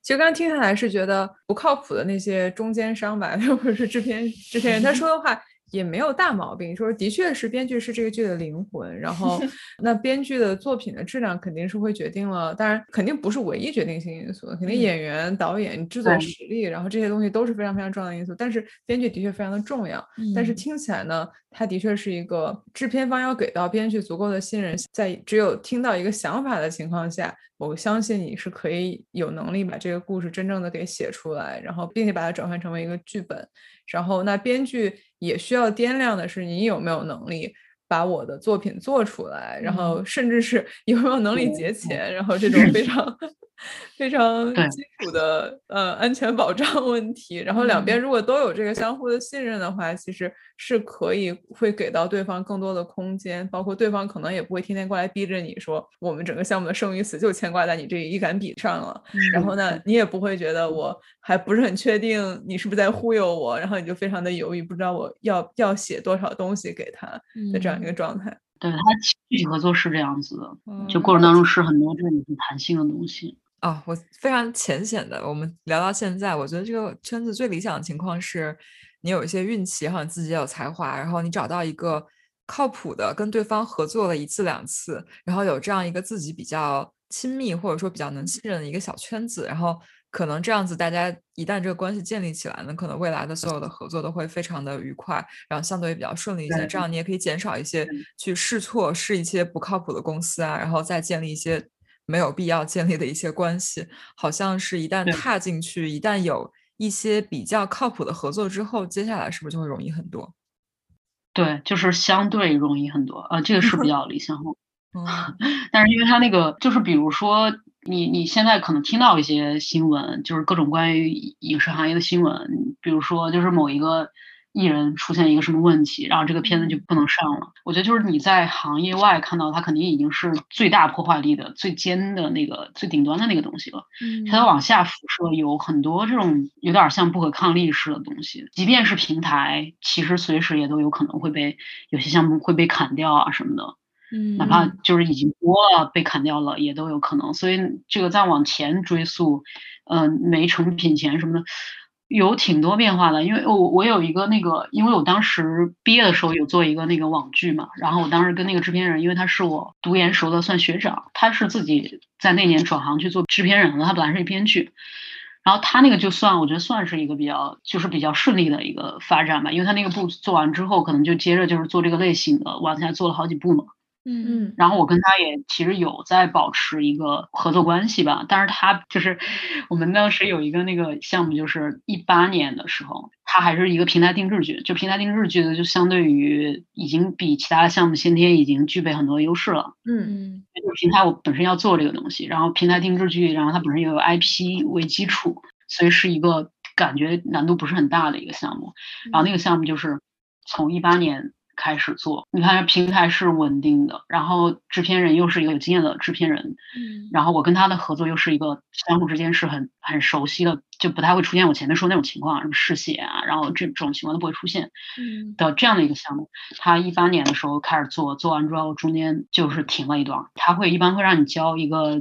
[SPEAKER 2] 其实刚刚听下来是觉得不靠谱的那些中间商吧，或者是制片人，他说的话也没有大毛病，说的确是编剧是这个剧的灵魂，然后那编剧的作品的质量肯定是会决定了，当然肯定不是唯一决定性因素，肯定演员、导演、制作实力，然后这些东西都是非常非常重要的因素，但是编剧的确非常的重要。但是听起来呢，它的确是一个制片方要给到编剧足够的信任，在只有听到一个想法的情况下，我相信你是可以有能力把这个故事真正的给写出来，然后并且把它转换成为一个剧本。然后那编剧也需要掂量的是你有没有能力把我的作品做出来，然后甚至是有没有能力结钱，然后这种非常非常基础的安全保障问题，然后两边如果都有这个相互的信任的话，其实是可以会给到对方更多的空间，包括对方可能也不会天天过来逼着你说我们整个项目的生与死就牵挂在你这一杆笔上了，然后呢你也不会觉得我还不是很确定你是不是在忽悠我，然后你就非常的犹豫，不知道我要写多少东西给他的这样一个状态。
[SPEAKER 3] 对，他具体合作是这样子的，就过程当中是很多这种很弹性的东西。
[SPEAKER 1] 我非常浅显的，我们聊到现在，我觉得这个圈子最理想的情况是你有一些运气，然后你自己也有才华，然后你找到一个靠谱的跟对方合作了1次2次，然后有这样一个自己比较亲密或者说比较能信任的一个小圈子，然后可能这样子大家一旦这个关系建立起来呢，可能未来的所有的合作都会非常的愉快，然后相对比较顺利一些，这样你也可以减少一些去试错，试一些不靠谱的公司啊，然后再建立一些没有必要建立的一些关系，好像是一旦踏进去，一旦有一些比较靠谱的合作之后，接下来是不是就会容易很多？
[SPEAKER 3] 对，就是相对容易很多，这个是比较理想化。但是因为它那个就是比如说你现在可能听到一些新闻，就是各种关于影视行业的新闻，比如说就是某一个艺人出现一个什么问题，然后这个片子就不能上了。我觉得就是你在行业外看到它肯定已经是最大破坏力的、最尖的那个、最顶端的那个东西了。它往下辐射有很多这种有点像不可抗力式的东西，即便是平台，其实随时也都有可能会被有些项目会被砍掉啊什么的。哪怕就是已经播了被砍掉了也都有可能，所以这个再往前追溯，没成品前什么的，有挺多变化的。因为我有一个那个，因为我当时毕业的时候有做一个那个网剧嘛，然后我当时跟那个制片人，因为他是我读研时候的算学长，他是自己在那年转行去做制片人了，他本来是一编剧。然后他那个就算我觉得算是一个比较顺利的一个发展吧，因为他那个部做完之后，可能就接着就是做这个类型的，往下做了好几部嘛。然后我跟他也其实有在保持一个合作关系吧，但是他就是我们当时有一个那个项目，就是18年的时候，它还是一个平台定制剧，就平台定制剧的就相对于已经比其他的项目先天已经具备很多优势了。就是平台我本身要做这个东西，然后平台定制剧，然后它本身又有 IP 为基础，所以是一个感觉难度不是很大的一个项目。然后那个项目就是从18年开始做，你看平台是稳定的，然后制片人又是一个有经验的制片人，然后我跟他的合作又是一个相互之间是很熟悉的，就不太会出现我前面说那种情况，什么嗜血啊，然后这种情况都不会出现的这样的一个项目。他18年的时候开始做，做完之后中间就是停了一段，他一般会让你交一个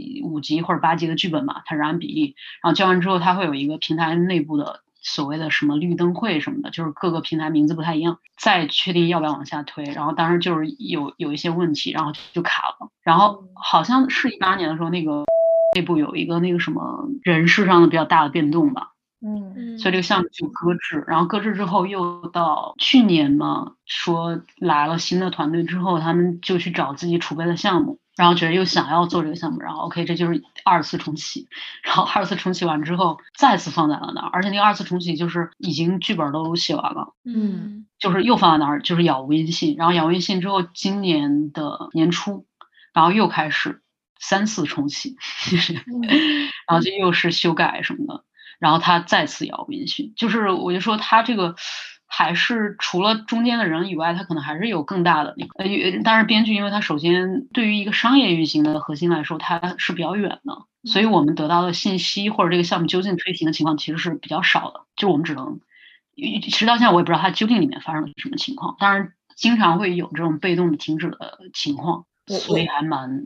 [SPEAKER 3] 5集或者8集的剧本嘛，它是按比例，然后交完之后他会有一个平台内部的所谓的什么绿灯会什么的，就是各个平台名字不太一样，再确定要不要往下推。然后当时就是有一些问题，然后就卡了。然后好像是18年的时候，那个内部有一个那个什么人事上的比较大的变动吧，所以这个项目就搁置。然后搁置之后，又到去年嘛，说来了新的团队之后，他们就去找自己储备的项目。然后觉得又想要做这个项目，然后 OK， 这就是2次重启。然后2次重启完之后，再次放在了那儿，而且那个2次重启就是已经剧本都写完了，就是又放在那儿，就是杳无音信。然后杳无音信之后，今年的年初，然后又开始3次重启，然后就又是修改什么的，然后他再次杳无音信。就是我就说他这个。还是除了中间的人以外，他可能还是有更大的那个。当然，编剧因为他首先对于一个商业运行的核心来说，它是比较远的，所以我们得到的信息或者这个项目究竟推行的情况其实是比较少的。就我们只能，直到现在我也不知道它究竟里面发生了什么情况。当然，经常会有这种被动的停止的情况，所以还蛮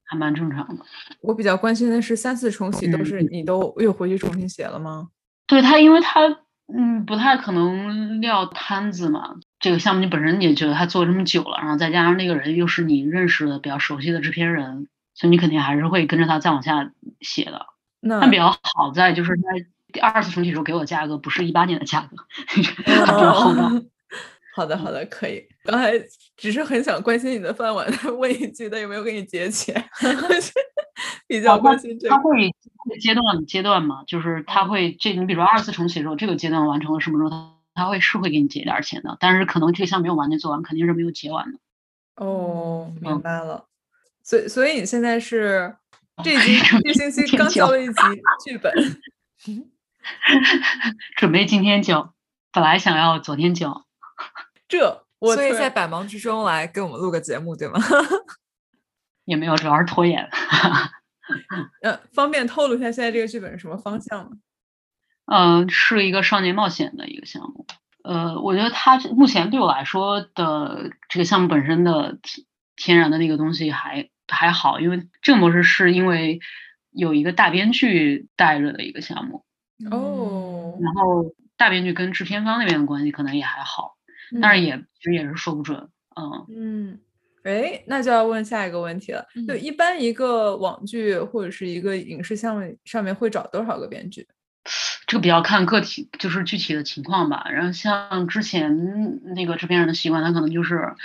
[SPEAKER 3] 还蛮正常的。
[SPEAKER 2] 我比较关心的是3次重启都是你都又回去重新写了吗？
[SPEAKER 3] 对他，因为他不太可能撂摊子嘛。这个项目你本身也觉得他做这么久了，然后再加上那个人又是你认识的比较熟悉的制片人，所以你肯定还是会跟着他再往下写的。但比较好在就是在第2次重启的时候给我价格不是18年的价格，比较厚道。
[SPEAKER 2] 好的好的，可以。刚才只是很想关心你的饭碗，问一句他有没有给你结钱。比较关心这个。
[SPEAKER 3] 他会阶段嘛，就是他会你比如说2次重启的时候，这个阶段完成了什么时候，他会给你结点钱的，但是可能这个项目没有完全做完，肯定是没有结完的。
[SPEAKER 2] 哦，明白了。所以你现在是这星期刚交了一集剧本，
[SPEAKER 3] 准备今天交，本来想要昨天交。
[SPEAKER 1] 所以在百忙之中来给我们录个节目，对吗？
[SPEAKER 3] 也没有，主要是拖延。
[SPEAKER 2] 方便透露一下现在这个剧本是什么方向吗？
[SPEAKER 3] 是一个少年冒险的一个项目。我觉得它目前对我来说的这个项目本身的天然的那个东西还好，因为这个模式是因为有一个大编剧带着的一个项目。
[SPEAKER 2] 哦。
[SPEAKER 3] 然后大编剧跟制片方那边的关系可能也还好，但是其实也是说不准。
[SPEAKER 2] 那就要问下一个问题了。就一般一个网剧或者是一个影视项目上面会找多少个编剧？
[SPEAKER 3] 这个比较看个体，就是具体的情况吧。然后像之前那个制片人的习惯，他可能就是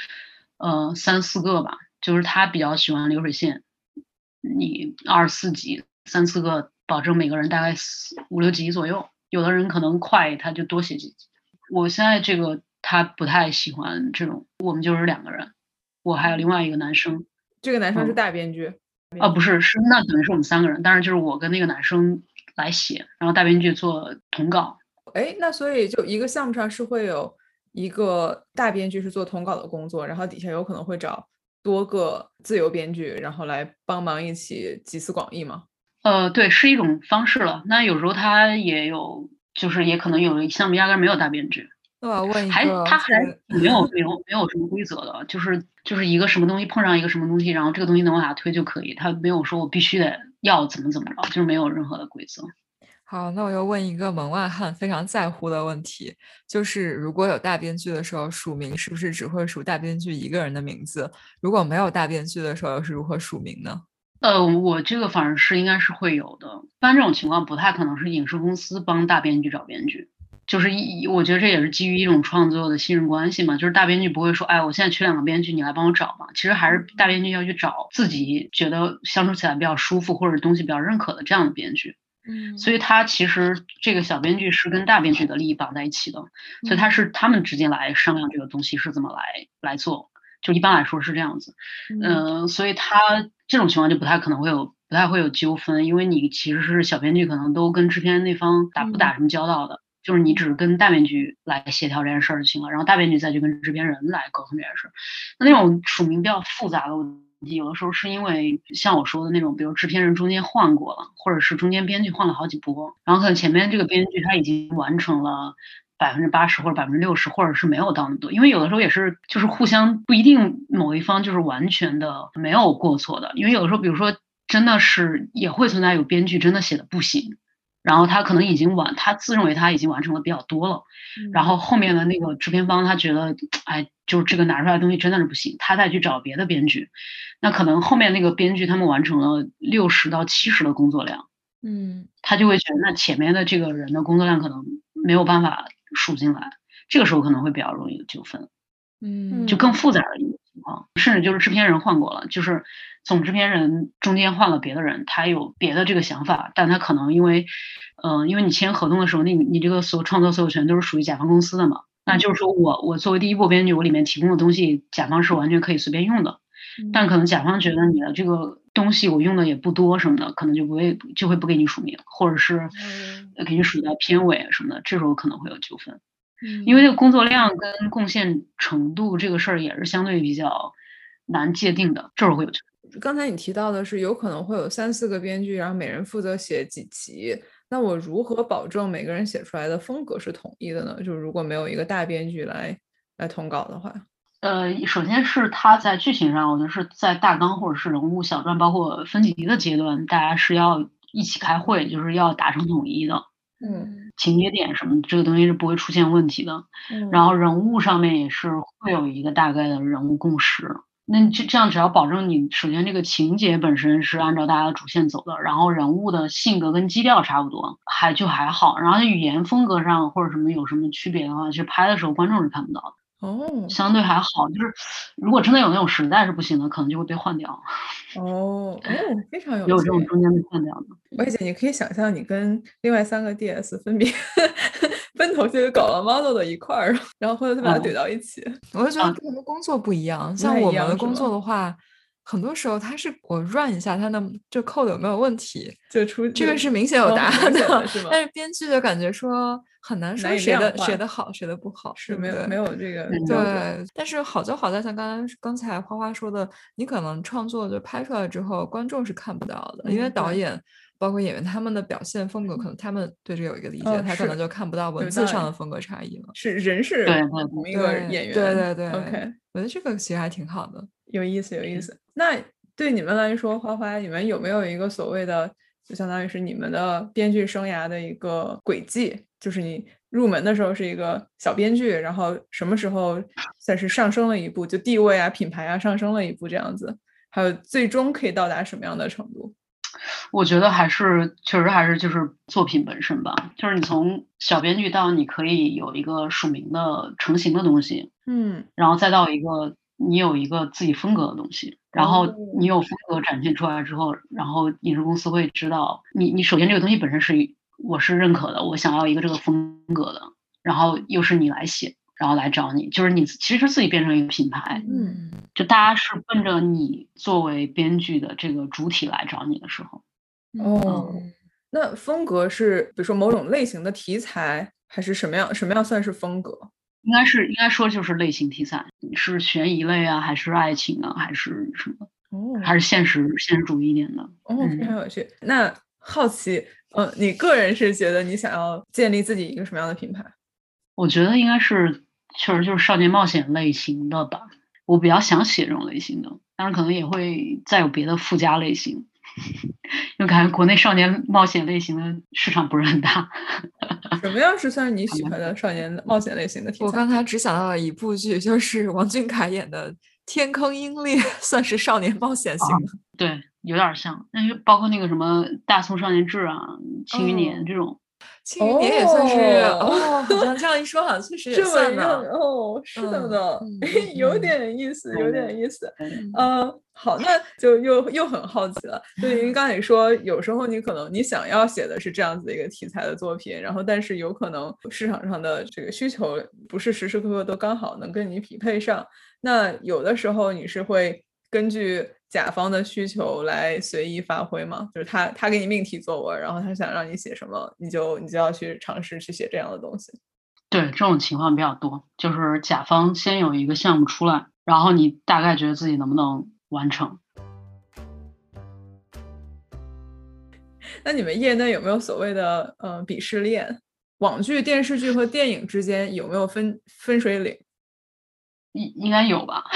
[SPEAKER 3] 3、4个吧，就是他比较喜欢流水线，你24集3、4个，保证每个人大概5、6集左右。有的人可能快，他就多写几集。我现在这个他不太喜欢这种，我们就是2个人，我还有另外一个男生。
[SPEAKER 2] 这个男生是大编剧？
[SPEAKER 3] 不是，那等于是我们3个人，但是就是我跟那个男生来写，然后大编剧做统稿。
[SPEAKER 2] 那所以就一个项目上是会有一个大编剧是做统稿的工作，然后底下有可能会找多个自由编剧，然后来帮忙一起集思广益吗？
[SPEAKER 3] 对，是一种方式了。那有时候他也有，就是也可能有项目压根没有大编剧。
[SPEAKER 1] 那我要问一个，
[SPEAKER 3] 他还没有什么规则的，就是一个什么东西碰上一个什么东西，然后这个东西能往下推就可以，他没有说我必须得要怎么着，就是没有任何的规则。
[SPEAKER 1] 好，那我又问一个门外汉非常在乎的问题，就是如果有大编剧的时候，署名是不是只会署大编剧一个人的名字？如果没有大编剧的时候，又是如何署名呢？
[SPEAKER 3] 我这个反正是应该是会有的，一般这种情况不太可能是影视公司帮大编剧找编剧，就是我觉得这也是基于一种创作的信任关系嘛，就是大编剧不会说，我现在缺2个编剧，你来帮我找吧。其实还是大编剧要去找自己觉得相处起来比较舒服或者东西比较认可的这样的编剧。所以他其实这个小编剧是跟大编剧的利益绑在一起的，所以他们之间来商量这个东西是怎么来做，就一般来说是这样子。所以他这种情况就不太会有纠纷，因为你其实是小编剧可能都跟制片那方不打什么交道的，就是你只是跟大编剧来协调这件事儿就行了，然后大编剧再去跟制片人来沟通这件事儿。那种署名比较复杂的问题，有的时候是因为像我说的那种，比如制片人中间换过了，或者是中间编剧换了好几波，然后可能前面这个编剧他已经完成了80%或者60%，或者是没有到那么多，因为有的时候也是就是互相不一定某一方就是完全的没有过错的，因为有的时候比如说真的是也会存在有编剧真的写的不行，然后他可能他自认为他已经完成的比较多了，然后后面的那个制片方他觉得就是这个拿出来的东西真的是不行，他再去找别的编剧，那可能后面那个编剧他们完成了60到70的工作量，他就会觉得那前面的这个人的工作量可能没有办法数进来，这个时候可能会比较容易有纠纷。就更复杂的一个情况，甚至就是制片人换过了，就是总制片人中间换了别的人，他有别的这个想法，但他可能因为你签合同的时候，你这个创作所有权都是属于甲方公司的嘛，那就是说我作为第一波编剧，我里面提供的东西，甲方是完全可以随便用的，但可能甲方觉得你的这个东西我用的也不多什么的，可能就会不给你署名，或者是给你署到片尾什么的，这时候可能会有纠纷。因为这个工作量跟贡献程度这个事儿也是相对比较难界定的，这儿会有。
[SPEAKER 2] 刚才你提到的是有可能会有3、4个编剧，然后每人负责写几集，那我如何保证每个人写出来的风格是统一的呢？就如果没有一个大编剧来统稿的话。
[SPEAKER 3] 首先是他在剧情上，我觉得是在大纲或者是人物小传，包括分级的阶段，大家是要一起开会，就是要达成统一的。情节点什么的，这个东西是不会出现问题的。然后人物上面也是会有一个大概的人物共识。那这样只要保证你首先这个情节本身是按照大家的主线走的，然后人物的性格跟基调差不多，还好。然后语言风格上或者什么有什么区别的话，其实拍的时候观众是看不到的。相对还好，就是如果真的有那种实在是不行的，可能就会被换掉。
[SPEAKER 2] 非常有趣。
[SPEAKER 3] 有这种中间被换掉的。
[SPEAKER 2] 薇姐，你可以想象你跟另外3个 DS 分别分头就搞了 model 的一块儿，然后后来再把它怼到一起。
[SPEAKER 1] 我就觉得不同的工作不一样，像我们的工作的话，很多时候它是我 run 一下它的这 code 有没有问题，
[SPEAKER 2] 就出
[SPEAKER 1] 这个是明显有答案
[SPEAKER 2] 的，
[SPEAKER 1] 但是编剧就感觉说很难说谁的好谁的不好，
[SPEAKER 2] 是没有这个
[SPEAKER 1] 对。但是好就好在像刚才花花说的，你可能创作就拍出来之后，观众是看不到的，因为导演包括演员他们的表现风格，可能他们对这有一个理解，他可能就看不到文字上的风格差异了。
[SPEAKER 2] 是人是同一个演员，
[SPEAKER 1] 对
[SPEAKER 2] OK，
[SPEAKER 1] 我觉得这个其实还挺好的，
[SPEAKER 2] 有意思。那对你们来说，花花，你们有没有一个所谓的，就相当于是你们的编剧生涯的一个轨迹？就是你入门的时候是一个小编剧，然后什么时候算是上升了一步，就地位啊、品牌啊上升了一步这样子，还有最终可以到达什么样的程度？
[SPEAKER 3] 我觉得确实还是就是作品本身吧，就是你从小编剧到你可以有一个署名的成型的东西，然后再到一个你有一个自己风格的东西，然后你有风格展现出来之后，然后影视公司会知道你首先这个东西本身我是认可的，我想要一个这个风格的，然后又是你来写，然后来找你，就是你其实自己变成一个品牌，就大家是奔着你作为编剧的这个主体来找你的时候。
[SPEAKER 2] 那风格是比如说某种类型的题材，还是什么样算是风格？
[SPEAKER 3] 应该说就是类型题材，是悬疑类啊，还是爱情啊，还是什么？还是现实主义一点的？
[SPEAKER 2] 非常有趣。那好奇，你个人是觉得你想要建立自己一个什么样的品牌？
[SPEAKER 3] 我觉得应该是确实就是少年冒险类型的吧，我比较想写这种类型的，当然可能也会再有别的附加类型，因为感觉国内少年冒险类型的市场不是很大。
[SPEAKER 2] 什么样是算是你喜欢的少年冒险类型的题材？
[SPEAKER 1] 我刚才只想到了一部剧，就是王俊凯演的《天坑鹰猎》，算是少年冒险型的。
[SPEAKER 3] 对，有点像，那就包括那个什么《大宋少年志》啊，《庆余年》这种。
[SPEAKER 1] 庆余年也算是好像这样一说，好像确实也算呢。
[SPEAKER 2] 是的呢，有点意思。好，那就又很好奇了。对，因为刚才你说，有时候你可能你想要写的是这样子的一个题材的作品，然后但是有可能市场上的这个需求不是时时刻刻都刚好能跟你匹配上。那有的时候你是会根据甲方的需求来随意发挥吗？就是他给你命题作文，然后他想让你写什么，你就要去尝试去写这样的东西。
[SPEAKER 3] 对，这种情况比较多，就是甲方先有一个项目出来，然后你大概觉得自己能不能完成。
[SPEAKER 2] 那你们业内有没有所谓的鄙视链？网剧、电视剧和电影之间有没有分水岭？
[SPEAKER 3] 应该有吧。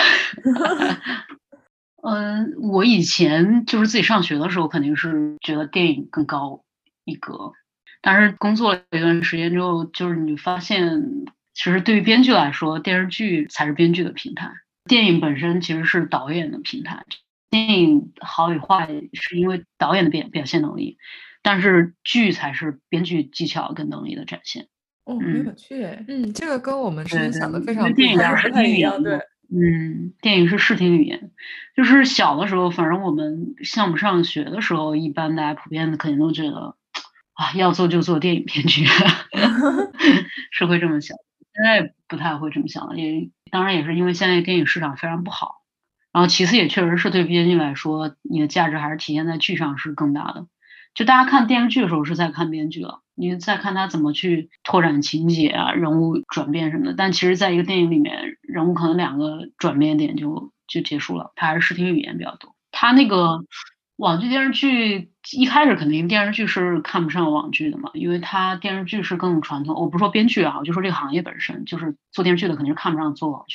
[SPEAKER 3] 我以前就是自己上学的时候，肯定是觉得电影更高一格，但是工作了一段时间之后，就是你发现，其实对于编剧来说，电视剧才是编剧的平台，电影本身其实是导演的平台。电影好与坏是因为导演的表现能力，但是剧才是编剧技巧跟能力的展现。
[SPEAKER 2] 很有趣。
[SPEAKER 1] 这个跟我们之前想的非常
[SPEAKER 3] 不太一样。
[SPEAKER 2] 对。
[SPEAKER 3] 电影是视听语言，就是小的时候，反正我们项目上学的时候，一般大家普遍的肯定都觉得要做就做电影编剧，是会这么想。现在不太会这么想了，当然也是因为现在电影市场非常不好，然后其次也确实是对编剧来说，你的价值还是体现在剧上是更大的。就大家看电视剧的时候是在看编剧了，你在看他怎么去拓展情节啊、人物转变什么的。但其实在一个电影里面，人物可能2个转变点就结束了，它还是视听语言比较多。它那个网剧、电视剧一开始肯定电视剧是看不上网剧的嘛，因为它电视剧是更传统。我不是说编剧啊，我就说这个行业本身就是做电视剧的肯定是看不上做网剧的。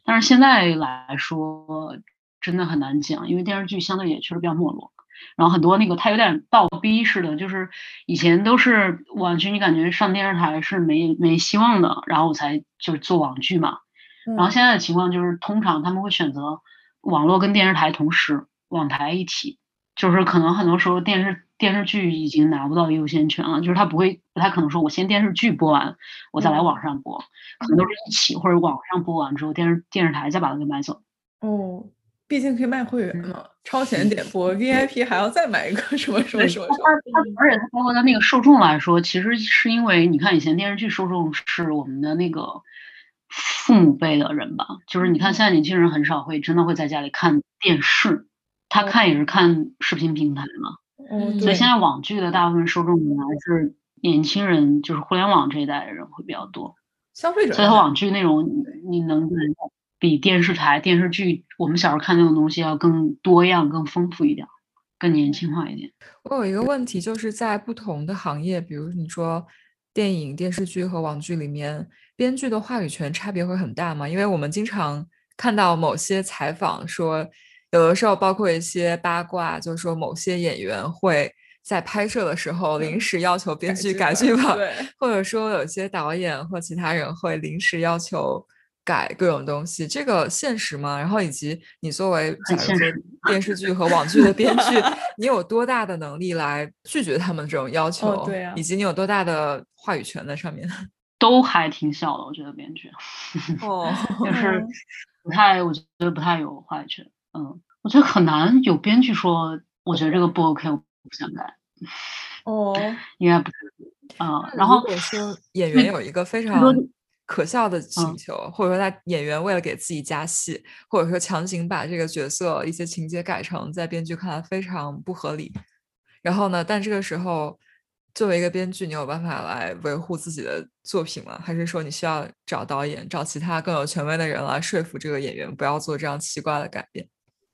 [SPEAKER 3] 但是现在来说真的很难讲，因为电视剧相对也确实比较没落。然后很多那个它有点倒逼似的，就是以前都是网剧，你感觉上电视台是没希望的，然后我才就做网剧嘛。然后现在的情况就是，通常他们会选择网络跟电视台同时，网台一体，就是可能很多时候电视剧已经拿不到优先权了，就是他不太可能说我先电视剧播完，我再来网上播，可能都是一起或者网上播完之后，电视台再把它给买走。
[SPEAKER 2] 哦，毕竟可以卖会员嘛，超前点播 VIP 还要再买一个什么什么什么。
[SPEAKER 3] 而且它包括它那个受众来说，其实是因为你看以前电视剧受众是我们的那个父母辈的人吧，就是你看现在年轻人很少真的会在家里看电视，他看也是看视频平台嘛。所以现在网剧的大部分受众还是年轻人，就是互联网这一代的人会比较多。
[SPEAKER 2] 消费者。
[SPEAKER 3] 所以它网剧内容你能比电视剧我们小时候看那种东西要更多样、更丰富一点，更年轻化一点。
[SPEAKER 1] 我有一个问题，就是在不同的行业，比如你说电影、电视剧和网剧里面，编剧的话语权差别会很大吗？因为我们经常看到某些采访说，有的时候包括一些八卦，就是说某些演员会在拍摄的时候临时要求编剧改剧本，或者说有些导演或其他人会临时要求改各种东西，这个现实吗？然后以及你作为假如说电视剧和网剧的编剧，你有多大的能力来拒绝他们这种要求？
[SPEAKER 2] 对啊，
[SPEAKER 1] 以及你有多大的话语权在上面？
[SPEAKER 3] 都还挺小的，我觉得编剧，就是我觉得不太有话语权。我觉得很难有编剧说，我觉得这个不 OK， 我不想改。应该不是。然后
[SPEAKER 1] 如果说演员有一个非常可笑的请求，或者说他演员为了给自己加戏，或者说强行把这个角色一些情节改成在编剧看来非常不合理，然后呢，但这个时候作为一个编剧，你有办法来维护自己的作品吗？还是说你需要找导演、找其他更有权威的人来说服这个演员不要做这样奇怪的改变？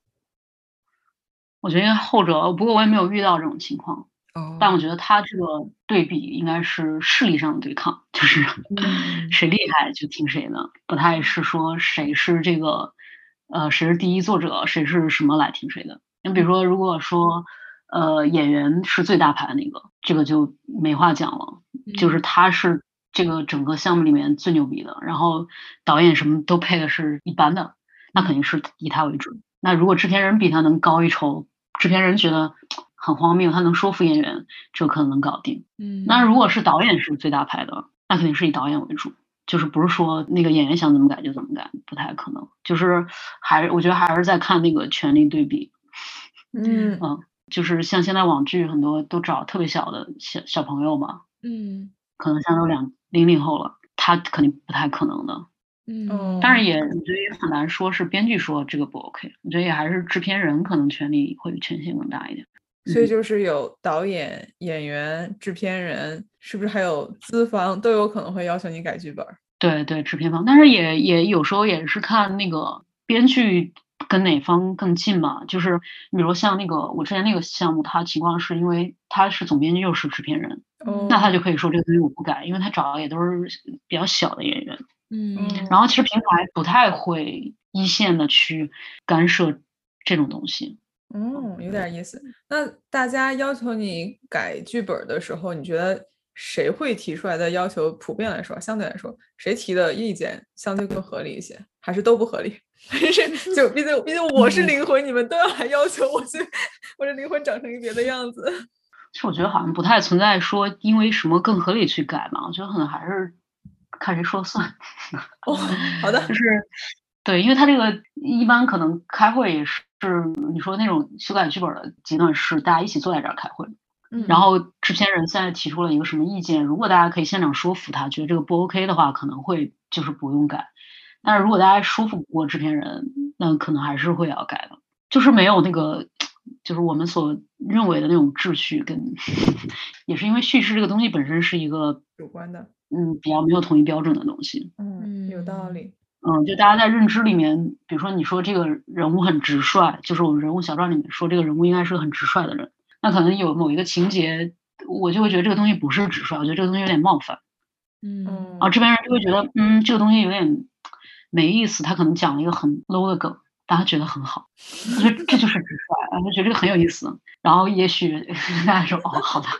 [SPEAKER 3] 我觉得应该后者，不过我也没有遇到这种情况。但我觉得他这个对比应该是势力上的对抗，就是谁厉害就听谁的，不太是说谁是这个谁是第一作者，谁是什么来听谁的。你比如说，如果说演员是最大牌的那个，这个就没话讲了，就是他是这个整个项目里面最牛逼的，然后导演什么都配的是一般的，那肯定是以他为准。那如果制片人比他能高一筹，制片人觉得很荒谬，他能说服演员，这可能能搞定。那如果是导演是最大牌的，那肯定是以导演为主，就是不是说那个演员想怎么改就怎么改，不太可能。就是我觉得还是在看那个权力对比。就是像现在网剧很多都找特别小的小朋友嘛，可能像都00后了，他肯定不太可能的。但是我觉得也很难说是编剧说这个不 OK， 我觉得也还是制片人可能权限更大一点。
[SPEAKER 2] 所以就是有导演、演员、制片人，是不是还有资方都有可能会要求你改剧本？
[SPEAKER 3] 对，制片方，但是也有时候也是看那个编剧跟哪方更近吧。就是比如像那个我之前那个项目，他情况是因为他是总编剧又是制片人，那他就可以说这个东西我不改，因为他找的也都是比较小的演员。然后其实平台不太会一线的去干涉这种东西。
[SPEAKER 2] 有点意思。那大家要求你改剧本的时候，你觉得谁会提出来的要求普遍来说，相对来说，谁提的意见相对更合理一些，还是都不合理？就毕竟我是灵魂，你们都要来要求我的灵魂长成一个别的样子。
[SPEAKER 3] 其实我觉得好像不太存在说因为什么更合理去改嘛，我觉得可能还是看谁说了算。
[SPEAKER 2] 好的，
[SPEAKER 3] 就是对，因为他这个一般可能开会也是你说那种修改剧本的阶段是大家一起坐在这儿开会，然后制片人现在提出了一个什么意见，如果大家可以现场说服他，觉得这个不 OK 的话，可能会就是不用改。但是如果大家说服不过制片人，那可能还是会要改的，就是没有那个就是我们所认为的那种秩序跟也是因为叙事这个东西本身是一个
[SPEAKER 2] 主观的，
[SPEAKER 3] 比较没有统一标准的东西。
[SPEAKER 2] 有道理。
[SPEAKER 3] 就大家在认知里面，比如说你说这个人物很直率，就是我们人物小传里面说这个人物应该是个很直率的人，那可能有某一个情节，我就会觉得这个东西不是直率，我觉得这个东西有点冒犯。制片人就会觉得这个东西有点没意思，他可能讲了一个很 low 的梗，大家觉得很好，我觉得这就是直率，我觉得这个很有意思。然后也许大家说哦，好的，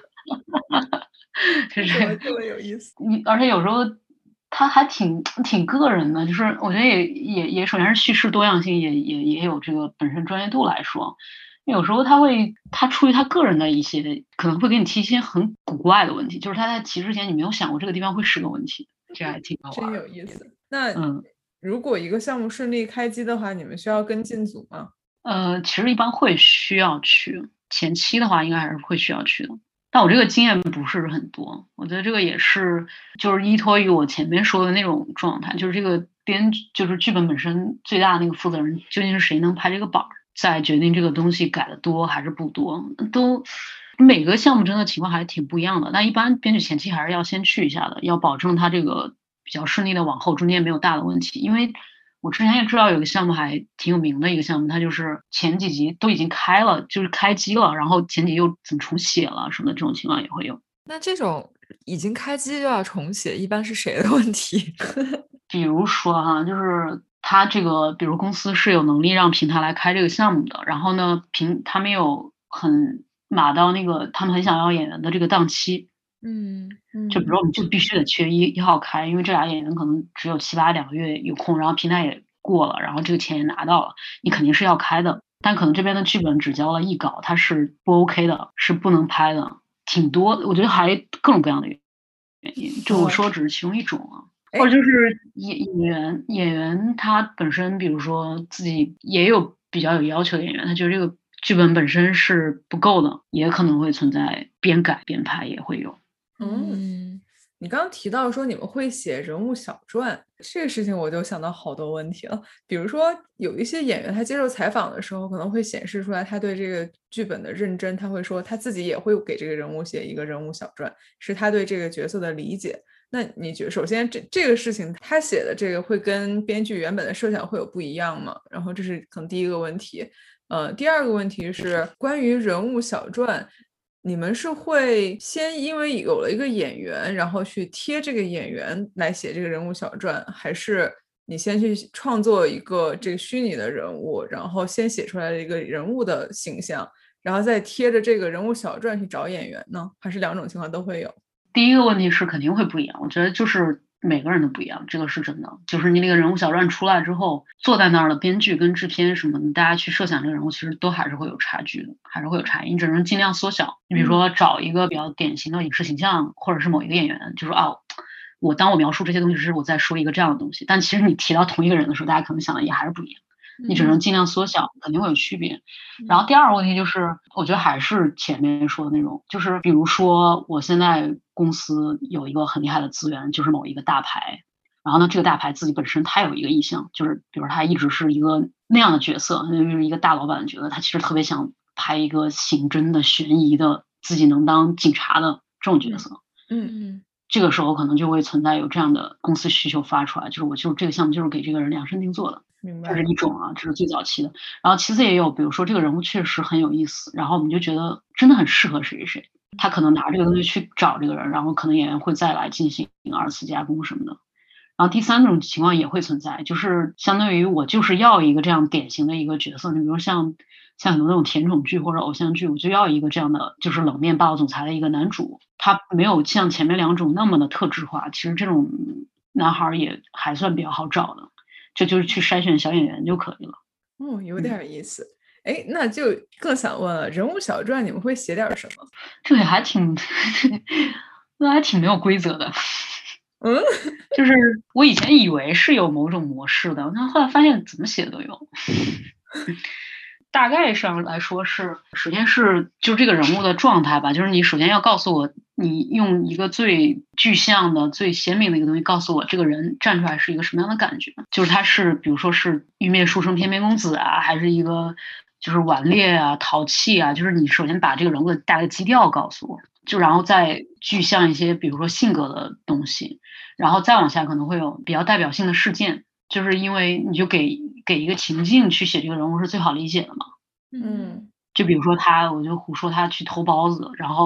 [SPEAKER 3] 就是
[SPEAKER 2] 这么有意思。
[SPEAKER 3] 而且有时候他还挺个人的，就是我觉得也首先是叙事多样性，也有这个本身专业度来说。有时候他出于他个人的一些，可能会给你提一些很古怪的问题，就是他在提之前你没有想过这个地方会是个问题，这还挺好玩。
[SPEAKER 2] 真有意思。那如果一个项目顺利开机的话，你们需要跟进组吗？
[SPEAKER 3] 其实一般会需要去，前期的话应该还是会需要去的。但我这个经验不是很多，我觉得这个也是就是依托于我前面说的那种状态，就是这个就是剧本本身最大的那个负责人究竟是谁能拍这个板儿，再决定这个东西改的多还是不多，都每个项目真的情况还挺不一样的。但一般编剧前期还是要先去一下的，要保证它这个比较顺利的往后，中间没有大的问题，因为我之前也知道有个项目还挺有名的一个项目，它就是前几集都已经开了，就是开机了，然后前几集又怎么重写了什么的，这种情况也会有。
[SPEAKER 1] 那这种已经开机就要重写，一般是谁的问题？
[SPEAKER 3] 比如说哈，就是他这个，比如公司是有能力让平台来开这个项目的，然后呢，他没有很码到那个他们很想要演员的这个档期。就比如说我们就必须得缺一号开，因为这俩演员可能只有7、8、2个月有空，然后平台也过了，然后这个钱也拿到了，你肯定是要开的。但可能这边的剧本只交了1稿，它是不 OK 的，是不能拍的，挺多，我觉得还各种各样的原因。就我说只是其中一种啊，或者就是演员他本身，比如说自己也有比较有要求的演员，他觉得这个剧本本身是不够的，也可能会存在边改边拍也会有。
[SPEAKER 2] 你刚刚提到说你们会写人物小传，这个事情我就想到好多问题了。比如说有一些演员他接受采访的时候，可能会显示出来他对这个剧本的认真，他会说他自己也会给这个人物写一个人物小传，是他对这个角色的理解。那你觉得首先这个事情他写的这个会跟编剧原本的设想会有不一样吗？然后这是可能第一个问题。第二个问题是关于人物小传，你们是会先因为有了一个演员，然后去贴这个演员来写这个人物小传，还是你先去创作一个这个虚拟的人物，然后先写出来一个人物的形象，然后再贴着这个人物小传去找演员呢？还是两种情况都会有？
[SPEAKER 3] 第一个问题是肯定会不一样，我觉得就是每个人都不一样，这个是真的。就是你那个人物小传出来之后，坐在那儿的编剧跟制片什么的，大家去设想这个人物，其实都还是会有差距的，还是会有差异。你只能尽量缩小。你比如说找一个比较典型的影视形象，或者是某一个演员，就是当我描述这些东西时，我在说一个这样的东西。但其实你提到同一个人的时候，大家可能想的也还是不一样。你只能尽量缩小，肯定会有区别。然后第二个问题就是，我觉得还是前面说的那种，就是比如说我现在公司有一个很厉害的资源，就是某一个大牌，然后呢，这个大牌自己本身他有一个意向，就是比如他一直是一个那样的角色，就是一个大老板的角色，他其实特别想拍一个刑侦的、悬疑的，自己能当警察的这种角色。这个时候可能就会存在有这样的公司需求发出来，就是这个项目就是给这个人量身定做的。这是一种啊，这是最早期的。然后其次也有，比如说这个人物确实很有意思，然后我们就觉得真的很适合谁谁谁，他可能拿这个东西去找这个人，然后可能演员会再来进行2次加工什么的。然后第三种情况也会存在，就是相当于我就是要一个这样典型的一个角色，你比如像很多那种甜宠剧或者偶像剧，我就要一个这样的就是冷面霸道总裁的一个男主，他没有像前面2种那么的特质化，其实这种男孩也还算比较好找的。这就是去筛选小演员就可以了。
[SPEAKER 2] 有点意思。那就更想问了，人物小传你们会写点什么？
[SPEAKER 3] 这个还挺没有规则的。就是我以前以为是有某种模式的，但后来发现怎么写都有。大概上来说是，首先是就这个人物的状态吧，就是你首先要告诉我，你用一个最具象的、最鲜明的一个东西告诉我，这个人站出来是一个什么样的感觉，就是他是比如说是玉面书生翩翩公子啊，还是一个就是顽劣啊、淘气啊，就是你首先把这个人物的大概基调告诉我，就然后再具象一些比如说性格的东西，然后再往下可能会有比较代表性的事件。就是因为你就给一个情境去写这个人物是最好理解的嘛。就比如说我就胡说他去偷包子，然后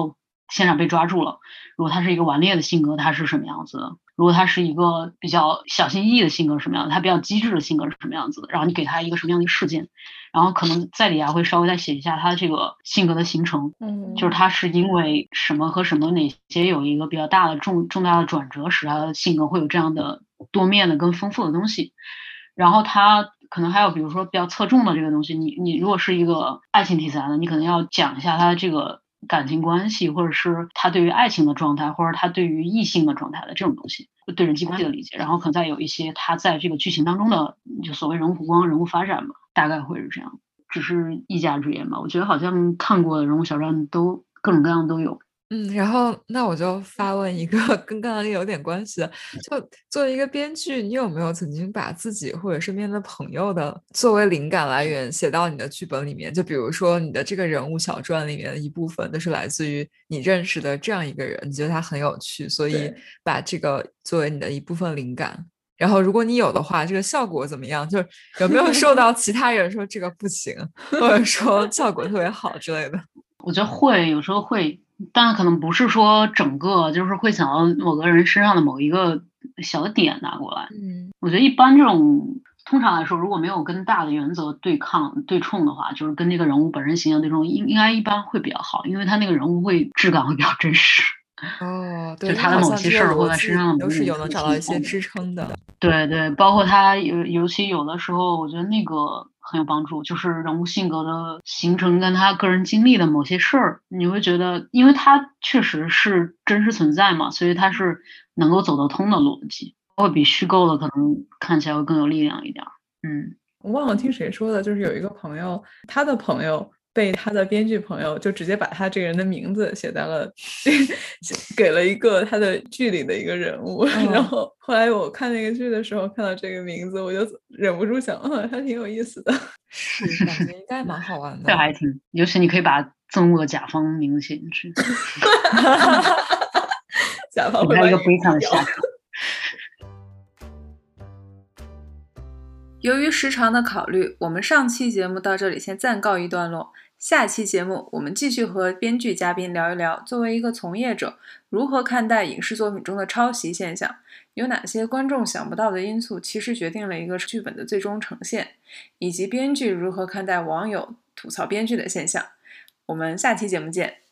[SPEAKER 3] 现场被抓住了，如果他是一个顽劣的性格，他是什么样子的？如果他是一个比较小心翼翼的性格是什么样的？他比较机智的性格是什么样子的？然后你给他一个什么样的事件，然后可能在里还会稍微再写一下他这个性格的形成，就是他是因为什么和什么哪些有一个比较大的重大的转折，使他的性格会有这样的多面的跟丰富的东西。然后他可能还有比如说比较侧重的这个东西，你如果是一个爱情题材的，你可能要讲一下他这个感情关系，或者是他对于爱情的状态，或者他对于异性的状态的这种东西，对人际关系的理解，然后可能再有一些他在这个剧情当中的就所谓人物弧光、人物发展吧，大概会是这样，只是一家之言吧。我觉得好像看过的人物小传都各种各样都有。
[SPEAKER 1] 然后那我就发问一个跟刚刚那个有点关系的，就作为一个编剧，你有没有曾经把自己或者身边的朋友的作为灵感来源写到你的剧本里面？就比如说你的这个人物小传里面的一部分都是来自于你认识的这样一个人，你觉得他很有趣，所以把这个作为你的一部分灵感。然后如果你有的话，这个效果怎么样？就是有没有受到其他人说这个不行，或者说效果特别好之类的？
[SPEAKER 3] 我觉得会，有时候会，但可能不是说整个，就是会想到某个人身上的某一个小的点拿过来。我觉得一般这种，通常来说，如果没有跟大的原则对冲的话，就是跟这个人物本身形象对冲，应该一般会比较好，因为他那个人物质感会比较真实。
[SPEAKER 1] 对，
[SPEAKER 3] 就他的某些事儿或在身上的
[SPEAKER 1] 都是有能找到一些支撑的。
[SPEAKER 3] 对对，包括他尤其有的时候，我觉得那个很有帮助，就是人物性格的形成跟他个人经历的某些事儿，你会觉得，因为他确实是真实存在嘛，所以他是能够走得通的逻辑，会比虚构的可能看起来会更有力量一点。
[SPEAKER 2] 我忘了听谁说的，就是有一个朋友，他的朋友被他的编剧朋友就直接把他这个人的名字写在了给了一个他的剧里的一个人物，然后后来我看那个剧的时候看到这个名字，我就忍不住想，他挺有意思的。
[SPEAKER 1] 是，感觉应该蛮好玩的。
[SPEAKER 3] 这还挺，尤其你可以把憎恶的甲方名字写进去，
[SPEAKER 2] 甲方会
[SPEAKER 3] 一个悲惨的下场。
[SPEAKER 4] 由于时长的考虑，我们上期节目到这里先暂告一段落。下期节目我们继续和编剧嘉宾聊一聊，作为一个从业者，如何看待影视作品中的抄袭现象，有哪些观众想不到的因素其实决定了一个剧本的最终呈现，以及编剧如何看待网友吐槽编剧的现象。我们下期节目见。